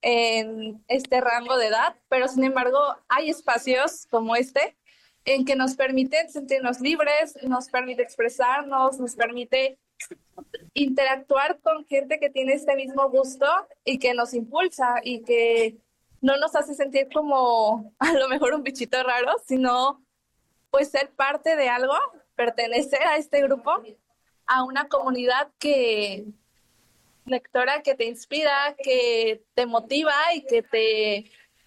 en este rango de edad, pero sin embargo hay espacios como este en que nos permiten sentirnos libres, nos permite expresarnos, nos permite interactuar con gente que tiene este mismo gusto y que nos impulsa y que no nos hace sentir como a lo mejor un bichito raro, sino pues ser parte de algo, pertenecer a este grupo, a una comunidad que lectora que te inspira, que te motiva y que te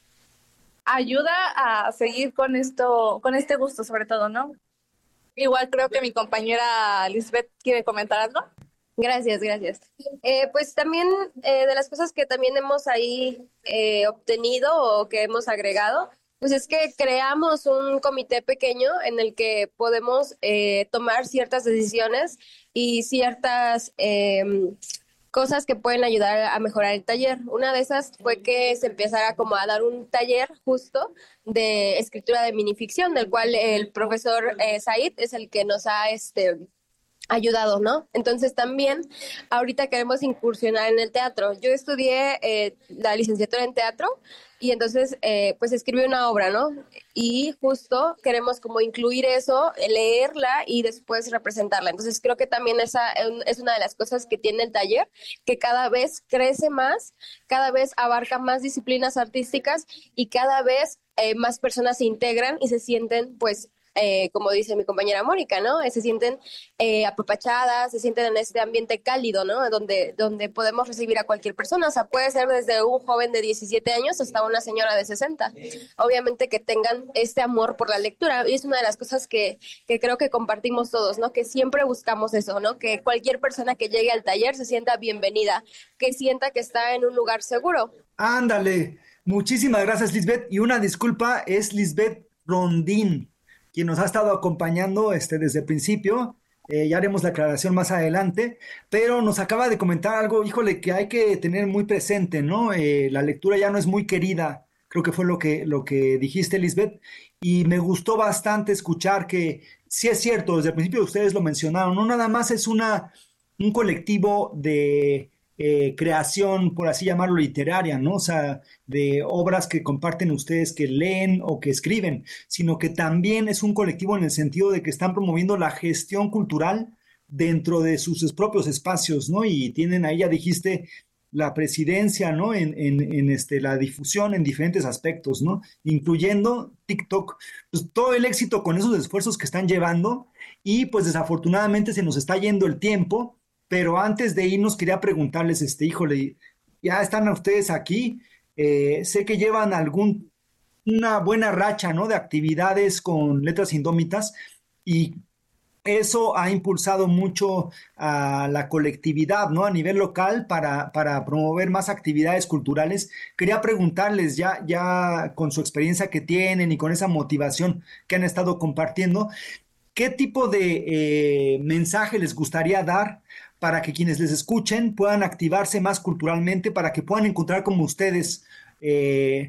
ayuda a seguir con esto, con este gusto sobre todo, ¿no? Igual creo que mi compañera Lisbeth quiere comentar algo. Gracias, gracias. Eh, pues también eh, de las cosas que también hemos ahí eh, obtenido o que hemos agregado, pues es que creamos un comité pequeño en el que podemos eh, tomar ciertas decisiones y ciertas eh, cosas que pueden ayudar a mejorar el taller. Una de esas fue que se empezara como a dar un taller justo de escritura de minificción, del cual el profesor eh, Said es el que nos ha este ayudado, ¿no? Entonces también ahorita queremos incursionar en el teatro. Yo estudié eh, la licenciatura en teatro y entonces eh, pues escribí una obra, ¿no? Y justo queremos como incluir eso, leerla y después representarla. Entonces creo que también esa es una de las cosas que tiene el taller, que cada vez crece más, cada vez abarca más disciplinas artísticas y cada vez eh, más personas se integran y se sienten pues Eh, como dice mi compañera Mónica, ¿no? Se sienten eh, apapachadas, se sienten en este ambiente cálido, ¿no? Donde, donde podemos recibir a cualquier persona. O sea, puede ser desde un joven de diecisiete años hasta una señora de sesenta. Obviamente que tengan este amor por la lectura. Y es una de las cosas que, que creo que compartimos todos, ¿no? Que siempre buscamos eso, ¿no? Que cualquier persona que llegue al taller se sienta bienvenida, que sienta que está en un lugar seguro. Ándale. Muchísimas gracias, Lisbeth. Y una disculpa, es Lisbeth Rondín, quien nos ha estado acompañando este, desde el principio. Eh, ya haremos la aclaración más adelante, pero nos acaba de comentar algo, híjole, que hay que tener muy presente, ¿no? Eh, la lectura ya no es muy querida, creo que fue lo que, lo que dijiste, Lisbeth, y me gustó bastante escuchar que sí es cierto, desde el principio ustedes lo mencionaron, no nada más es una, un colectivo de Eh, creación, por así llamarlo, literaria, ¿no? O sea, de obras que comparten ustedes, que leen o que escriben, sino que también es un colectivo en el sentido de que están promoviendo la gestión cultural dentro de sus propios espacios, ¿no? Y tienen ahí, ya dijiste, la presidencia, ¿no? En, en, en este, la difusión en diferentes aspectos, ¿no? Incluyendo TikTok. Pues todo el éxito con esos esfuerzos que están llevando y pues desafortunadamente se nos está yendo el tiempo. pero antes de irnos quería preguntarles, este, híjole, ya están ustedes aquí, eh, sé que llevan algún, una buena racha, ¿no? De actividades con Letras Indómitas y eso ha impulsado mucho a la colectividad, ¿no? A nivel local para, para promover más actividades culturales. Quería preguntarles, ya, ya con su experiencia que tienen y con esa motivación que han estado compartiendo, ¿qué tipo de eh, mensaje les gustaría dar para que quienes les escuchen puedan activarse más culturalmente, para que puedan encontrar como ustedes eh,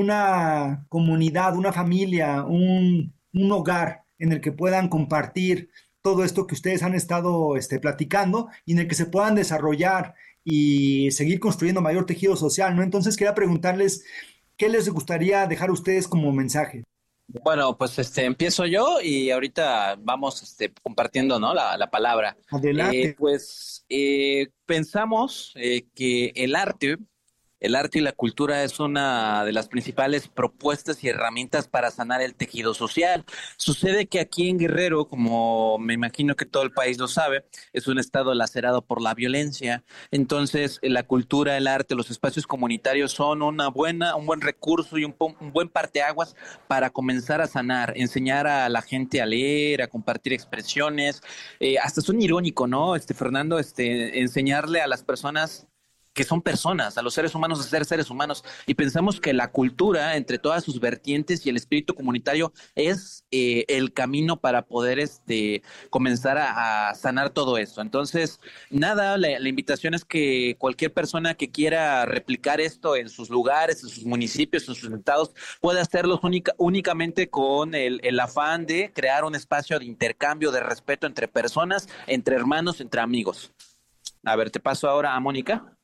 una comunidad, una familia, un, un hogar en el que puedan compartir todo esto que ustedes han estado este, platicando y en el que se puedan desarrollar y seguir construyendo mayor tejido social, ¿no? Entonces quería preguntarles, ¿qué les gustaría dejar a ustedes como mensaje? Bueno, pues este empiezo yo y ahorita vamos este, compartiendo, ¿no? la, la palabra. Adelante. Eh, pues eh, pensamos eh, que el arte, el arte y la cultura es una de las principales propuestas y herramientas para sanar el tejido social. Sucede que aquí en Guerrero, como me imagino que todo el país lo sabe, es un estado lacerado por la violencia. Entonces, la cultura, el arte, los espacios comunitarios son una buena, un buen recurso y un, un buen parteaguas para comenzar a sanar, enseñar a la gente a leer, a compartir expresiones. Eh, hasta son irónico, ¿no? Este Fernando, este, enseñarle a las personas que son personas, a los seres humanos a ser seres humanos, y pensamos que la cultura, entre todas sus vertientes y el espíritu comunitario, es eh, el camino para poder este, comenzar a, a sanar todo eso. Entonces, nada, la, la invitación es que cualquier persona que quiera replicar esto en sus lugares, en sus municipios, en sus estados, pueda hacerlo única, únicamente con el, el afán de crear un espacio de intercambio, de respeto entre personas, entre hermanos, entre amigos. A ver, te paso ahora a Mónica.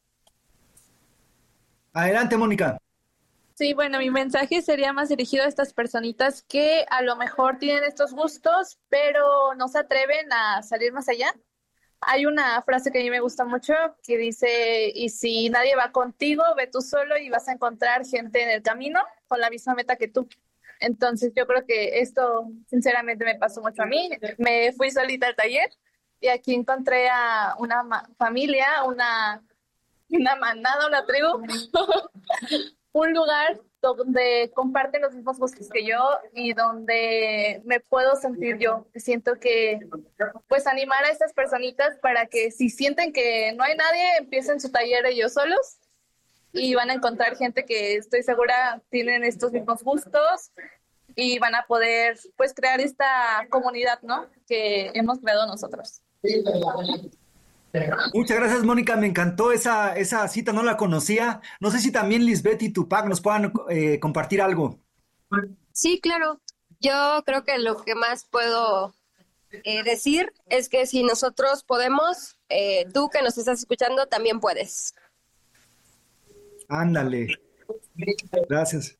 Adelante, Mónica. Sí, bueno, mi mensaje sería más dirigido a estas personitas que a lo mejor tienen estos gustos, pero no se atreven a salir más allá. Hay una frase que a mí me gusta mucho que dice, y si nadie va contigo, ve tú solo y vas a encontrar gente en el camino con la misma meta que tú. Entonces yo creo que esto sinceramente me pasó mucho a mí. Me fui solita al taller y aquí encontré a una ma- familia, una... una manada, una tribu, un lugar donde comparten los mismos gustos que yo y donde me puedo sentir yo. Siento que, pues, animar a estas personitas para que si sienten que no hay nadie, empiecen su taller ellos solos y van a encontrar gente que estoy segura tienen estos mismos gustos y van a poder, pues, crear esta comunidad, ¿no? Que hemos creado nosotros. Muchas gracias, Mónica, me encantó esa, esa cita, no la conocía. No sé si también Lisbeth y Tupac nos puedan eh, compartir algo. Sí, claro. Yo creo que lo que más puedo eh, decir es que si nosotros podemos, eh, tú que nos estás escuchando también puedes. Ándale. Gracias.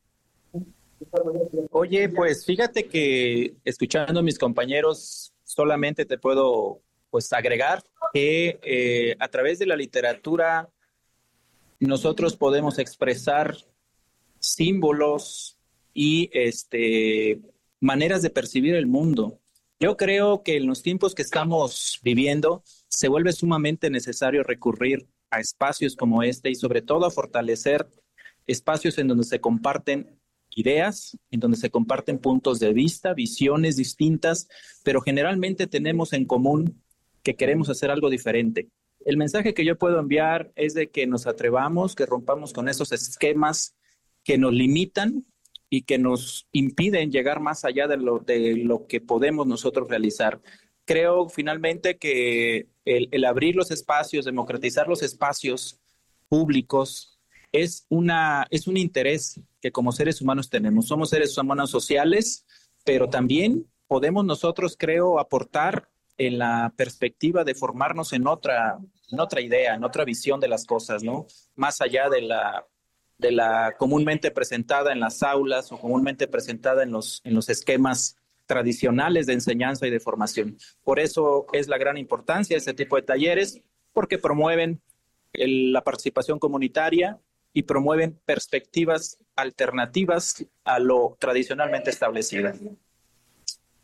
Oye, pues fíjate que escuchando a mis compañeros, solamente te puedo pues agregar que eh, a través de la literatura nosotros podemos expresar símbolos y este, maneras de percibir el mundo. Yo creo que en los tiempos que estamos viviendo se vuelve sumamente necesario recurrir a espacios como este y sobre todo a fortalecer espacios en donde se comparten ideas, en donde se comparten puntos de vista, visiones distintas, pero generalmente tenemos en común que queremos hacer algo diferente. El mensaje que yo puedo enviar es de que nos atrevamos, que rompamos con esos esquemas que nos limitan y que nos impiden llegar más allá de lo, de lo que podemos nosotros realizar. Creo finalmente que el, el abrir los espacios, democratizar los espacios públicos es, una, es un interés que como seres humanos tenemos. Somos seres humanos sociales, pero también podemos nosotros, creo, aportar en la perspectiva de formarnos en otra, en otra idea, en otra visión de las cosas, ¿no? Más allá de la, de la comúnmente presentada en las aulas o comúnmente presentada en los, en los esquemas tradicionales de enseñanza y de formación. Por eso es la gran importancia de este tipo de talleres, porque promueven el, la participación comunitaria y promueven perspectivas alternativas a lo tradicionalmente establecido.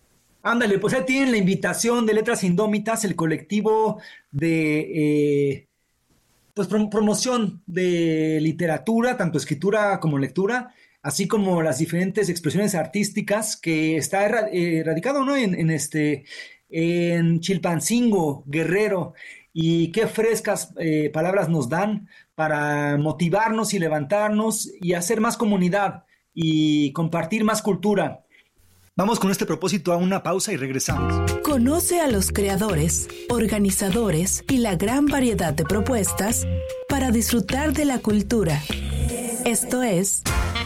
Ándale, pues ahí tienen la invitación de Letras Indómitas, el colectivo de eh, pues prom- promoción de literatura, tanto escritura como lectura, así como las diferentes expresiones artísticas que está erra- eh, radicado, ¿no? en, en este en Chilpancingo, Guerrero, y qué frescas eh, palabras nos dan para motivarnos y levantarnos y hacer más comunidad y compartir más cultura. Vamos con este propósito a una pausa y regresamos. Conoce a los creadores, organizadores y la gran variedad de propuestas para disfrutar de la cultura. Esto es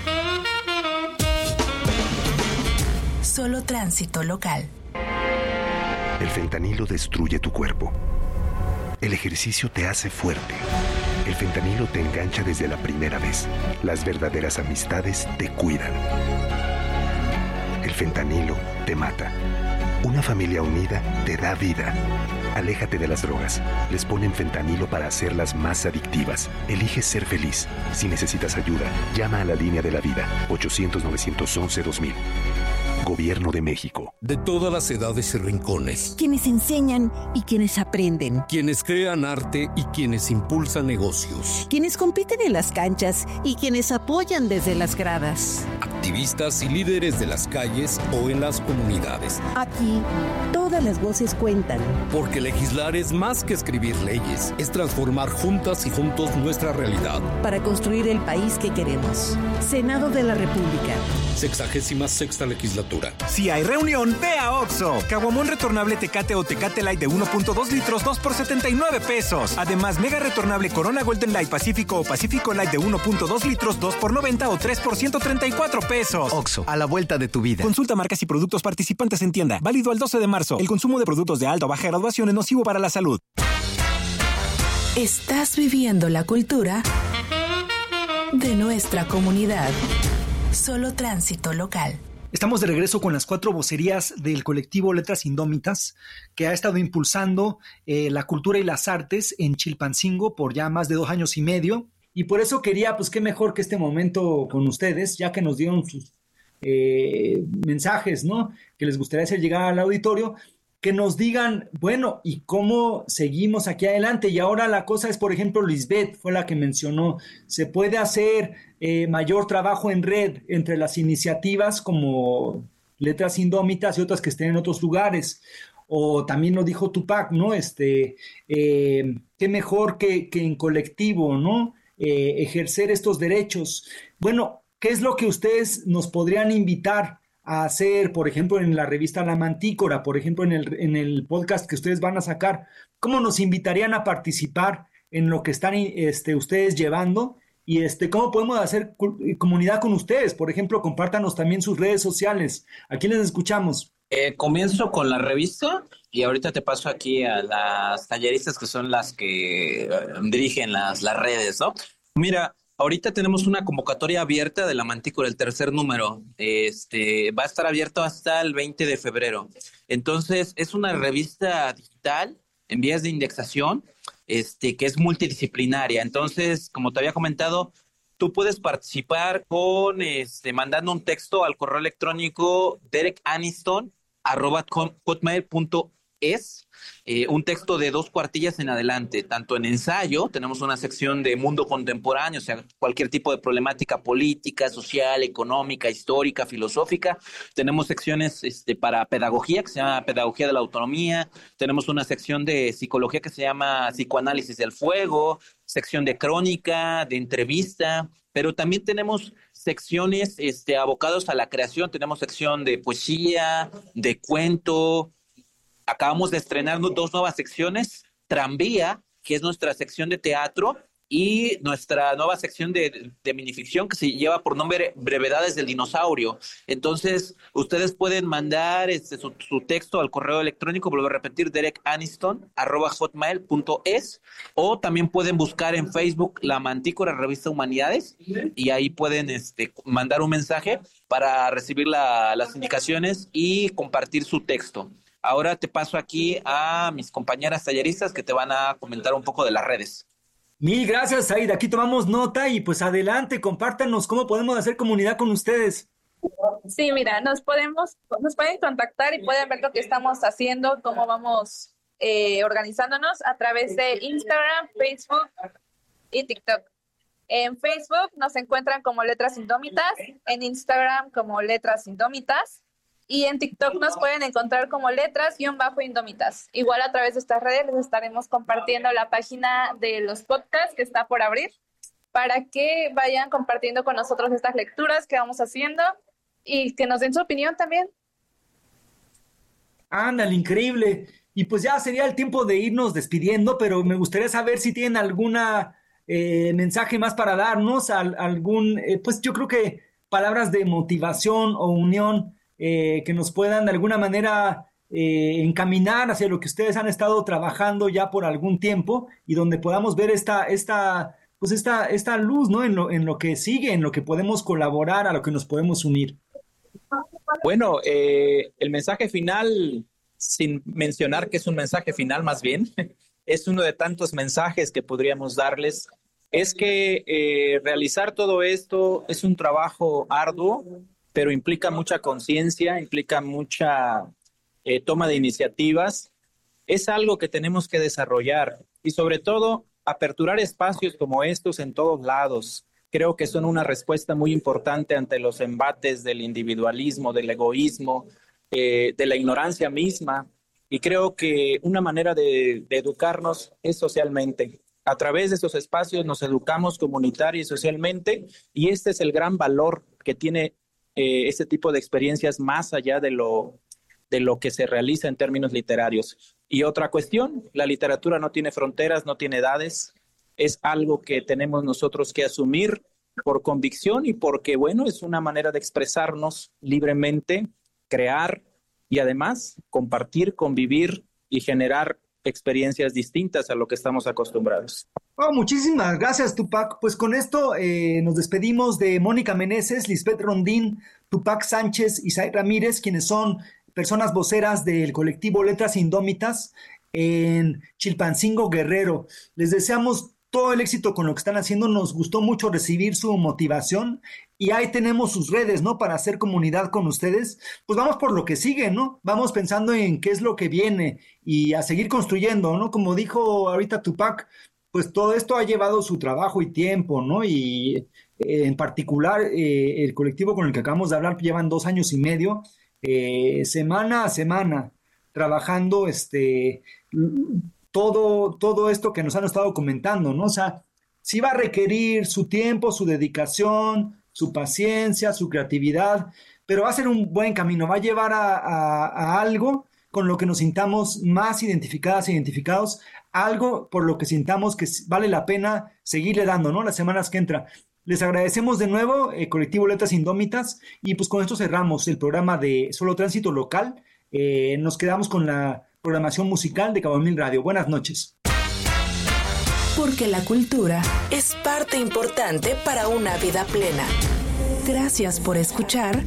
Solo Tránsito Local. El fentanilo destruye tu cuerpo. El ejercicio te hace fuerte. El fentanilo te engancha desde la primera vez. Las verdaderas amistades te cuidan. El fentanilo te mata. Una familia unida te da vida. Aléjate de las drogas. Les ponen fentanilo para hacerlas más adictivas. Elige ser feliz. Si necesitas ayuda, llama a la línea de la vida. ochocientos, novecientos once, dos mil. Gobierno de México. De todas las edades y rincones. Quienes enseñan y quienes aprenden. Quienes crean arte y quienes impulsan negocios. Quienes compiten en las canchas y quienes apoyan desde las gradas. Activistas y líderes de las calles o en las comunidades. Aquí, todas las voces cuentan. Porque legislar es más que escribir leyes. Es transformar juntas y juntos nuestra realidad. Para construir el país que queremos. Senado de la República. Sexagésima sexta legislatura. Si hay reunión, ve a Oxxo. Caguamón retornable Tecate o Tecate Light de uno punto dos litros, dos por setenta y nueve pesos. Además, mega retornable Corona Golden Light Pacífico o Pacífico Light de uno punto dos litros, dos por noventa o tres por ciento treinta y cuatro pesos. Oxxo, a la vuelta de tu vida. Consulta marcas y productos participantes en tienda. Válido al doce de marzo. El consumo de productos de alta o baja graduación es nocivo para la salud. Estás viviendo la cultura de nuestra comunidad. Solo Tránsito Local. Estamos de regreso con las cuatro vocerías del colectivo Letras Indómitas, que ha estado impulsando eh, la cultura y las artes en Chilpancingo por ya más de dos años y medio. Y por eso quería, pues qué mejor que este momento con ustedes, ya que nos dieron sus eh, mensajes, ¿no? Que les gustaría hacer llegar al auditorio, que nos digan, bueno, ¿y cómo seguimos aquí adelante? Y ahora la cosa es, por ejemplo, Lisbeth fue la que mencionó, se puede hacer eh, mayor trabajo en red entre las iniciativas como Letras Indómitas y otras que estén en otros lugares. O también lo dijo Tupac, ¿no? Este, eh, qué mejor que, que en colectivo, ¿no? Eh, ejercer estos derechos. Bueno, ¿qué es lo que ustedes nos podrían invitar a hacer, por ejemplo, en la revista La Mantícora, por ejemplo, en el, en el podcast que ustedes van a sacar? ¿Cómo nos invitarían a participar en lo que están este, ustedes llevando? Y este, ¿cómo podemos hacer comunidad con ustedes? Por ejemplo, compártanos también sus redes sociales. ¿A quién les escuchamos? Eh, comienzo con la revista y ahorita te paso aquí a las talleristas que son las que eh, dirigen las, las redes, ¿no? Mira, ahorita tenemos una convocatoria abierta de La Mantícora, el tercer número. Este, va a estar abierto hasta el veinte de febrero. Entonces, es una revista digital en vías de indexación, este, que es multidisciplinaria. Entonces, como te había comentado, tú puedes participar con, este, mandando un texto al correo electrónico derek aniston arroba hotmail punto es, eh, un texto de dos cuartillas en adelante, tanto en ensayo, tenemos una sección de mundo contemporáneo, o sea, cualquier tipo de problemática política, social, económica, histórica, filosófica. Tenemos secciones este, para pedagogía, que se llama Pedagogía de la Autonomía. Tenemos una sección de psicología que se llama Psicoanálisis del Fuego, sección de crónica, de entrevista, pero también tenemos secciones este, abocados a la creación. Tenemos sección de poesía, de cuento. Acabamos de estrenar dos nuevas secciones, Tranvía, que es nuestra sección de teatro, y nuestra nueva sección de, de minificción que se lleva por nombre Brevedades del Dinosaurio. Entonces, ustedes pueden mandar este, su, su texto al correo electrónico, vuelvo a repetir, derek aniston arroba hotmail punto es, o también pueden buscar en Facebook La Mantícora Revista Humanidades, y ahí pueden este, mandar un mensaje para recibir la, las indicaciones y compartir su texto. Ahora te paso aquí a mis compañeras talleristas que te van a comentar un poco de las redes. Mil gracias, Said. Aquí tomamos nota y pues adelante, compártanos cómo podemos hacer comunidad con ustedes. Sí, mira, nos podemos, nos pueden contactar y pueden ver lo que estamos haciendo, cómo vamos eh, organizándonos a través de Instagram, Facebook y TikTok. En Facebook nos encuentran como Letras Indómitas, en Instagram como Letras Indómitas y en TikTok nos pueden encontrar como Letras-Indómitas. Igual a través de estas redes les estaremos compartiendo la página de los podcasts que está por abrir para que vayan compartiendo con nosotros estas lecturas que vamos haciendo y que nos den su opinión también. Ándale, increíble. Y pues ya sería el tiempo de irnos despidiendo, pero me gustaría saber si tienen alguna eh, mensaje más para darnos, al, algún, eh, pues yo creo que palabras de motivación o unión eh, que nos puedan de alguna manera eh, encaminar hacia lo que ustedes han estado trabajando ya por algún tiempo y donde podamos ver esta, esta, pues esta, esta luz, ¿no? En lo, en lo que sigue, en lo que podemos colaborar, a lo que nos podemos unir. Bueno, eh, el mensaje final, sin mencionar que es un mensaje final más bien, es uno de tantos mensajes que podríamos darles, es que eh, realizar todo esto es un trabajo arduo, pero implica mucha conciencia, implica mucha eh, toma de iniciativas. Es algo que tenemos que desarrollar y sobre todo aperturar espacios como estos en todos lados. Creo que son una respuesta muy importante ante los embates del individualismo, del egoísmo, eh, de la ignorancia misma. Y creo que una manera de, de educarnos es socialmente. A través de esos espacios nos educamos comunitaria y socialmente, y este es el gran valor que tiene eh, este tipo de experiencias más allá de lo, de lo que se realiza en términos literarios. Y otra cuestión, la literatura no tiene fronteras, no tiene edades. Es algo que tenemos nosotros que asumir por convicción y porque, bueno, es una manera de expresarnos libremente, crear y además compartir, convivir y generar experiencias distintas a lo que estamos acostumbrados. Oh, muchísimas gracias, Tupac. Pues con esto eh, nos despedimos de Mónica Meneses, Lisbeth Rondín, Tupac Sánchez y Said Ramírez, quienes son personas voceras del colectivo Letras Indómitas en Chilpancingo, Guerrero. Les deseamos todo el éxito con lo que están haciendo. Nos gustó mucho recibir su motivación y ahí tenemos sus redes, ¿no? Para hacer comunidad con ustedes. Pues vamos por lo que sigue, ¿no? Vamos pensando en qué es lo que viene y a seguir construyendo, ¿no? Como dijo ahorita Tupac, pues todo esto ha llevado su trabajo y tiempo, ¿no? Y eh, en particular eh, el colectivo con el que acabamos de hablar llevan dos años y medio, eh, semana a semana, trabajando este... Todo, todo esto que nos han estado comentando, ¿no? O sea, sí va a requerir su tiempo, su dedicación, su paciencia, su creatividad, pero va a ser un buen camino, va a llevar a, a, a algo con lo que nos sintamos más identificadas e identificados, algo por lo que sintamos que vale la pena seguirle dando, ¿no? Las semanas que entran. Les agradecemos de nuevo, eh, Colectivo Letras Indómitas, y pues con esto cerramos el programa de Solo Tránsito Local. Eh, nos quedamos con la programación musical de Cabo Mil Radio. Buenas noches. Porque la cultura es parte importante para una vida plena. Gracias por escuchar.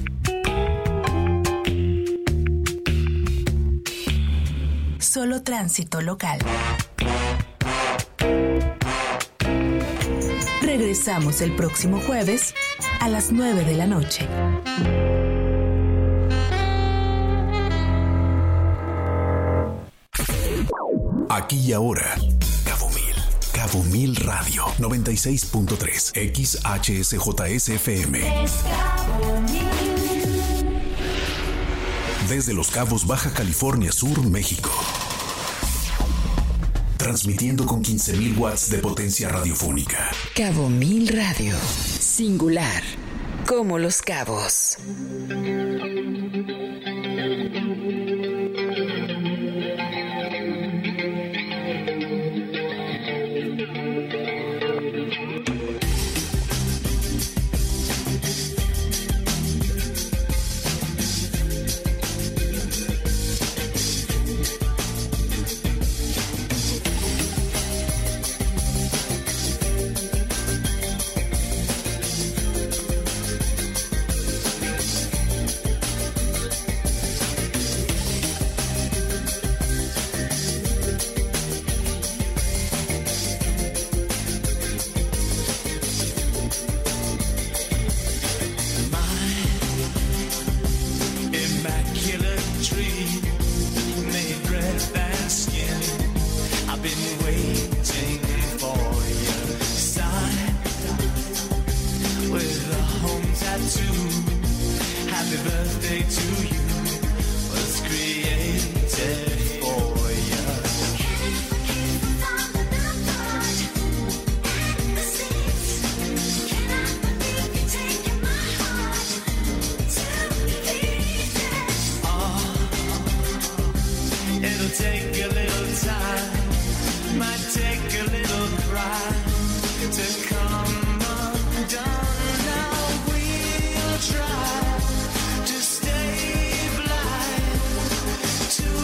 Solo Tránsito Local. Regresamos el próximo jueves a las nueve de la noche. Aquí y ahora, Cabo Mil, Cabo Mil Radio, noventa y seis punto tres, X H S J S F M. Desde Los Cabos, Baja California Sur, México. Transmitiendo con quince mil watts de potencia radiofónica. Cabo Mil Radio, singular, como Los Cabos. tree, made breath and skin. I've been waiting for your sign with a home tattoo. Happy birthday to you was created for you. Oh, it'll take a little time.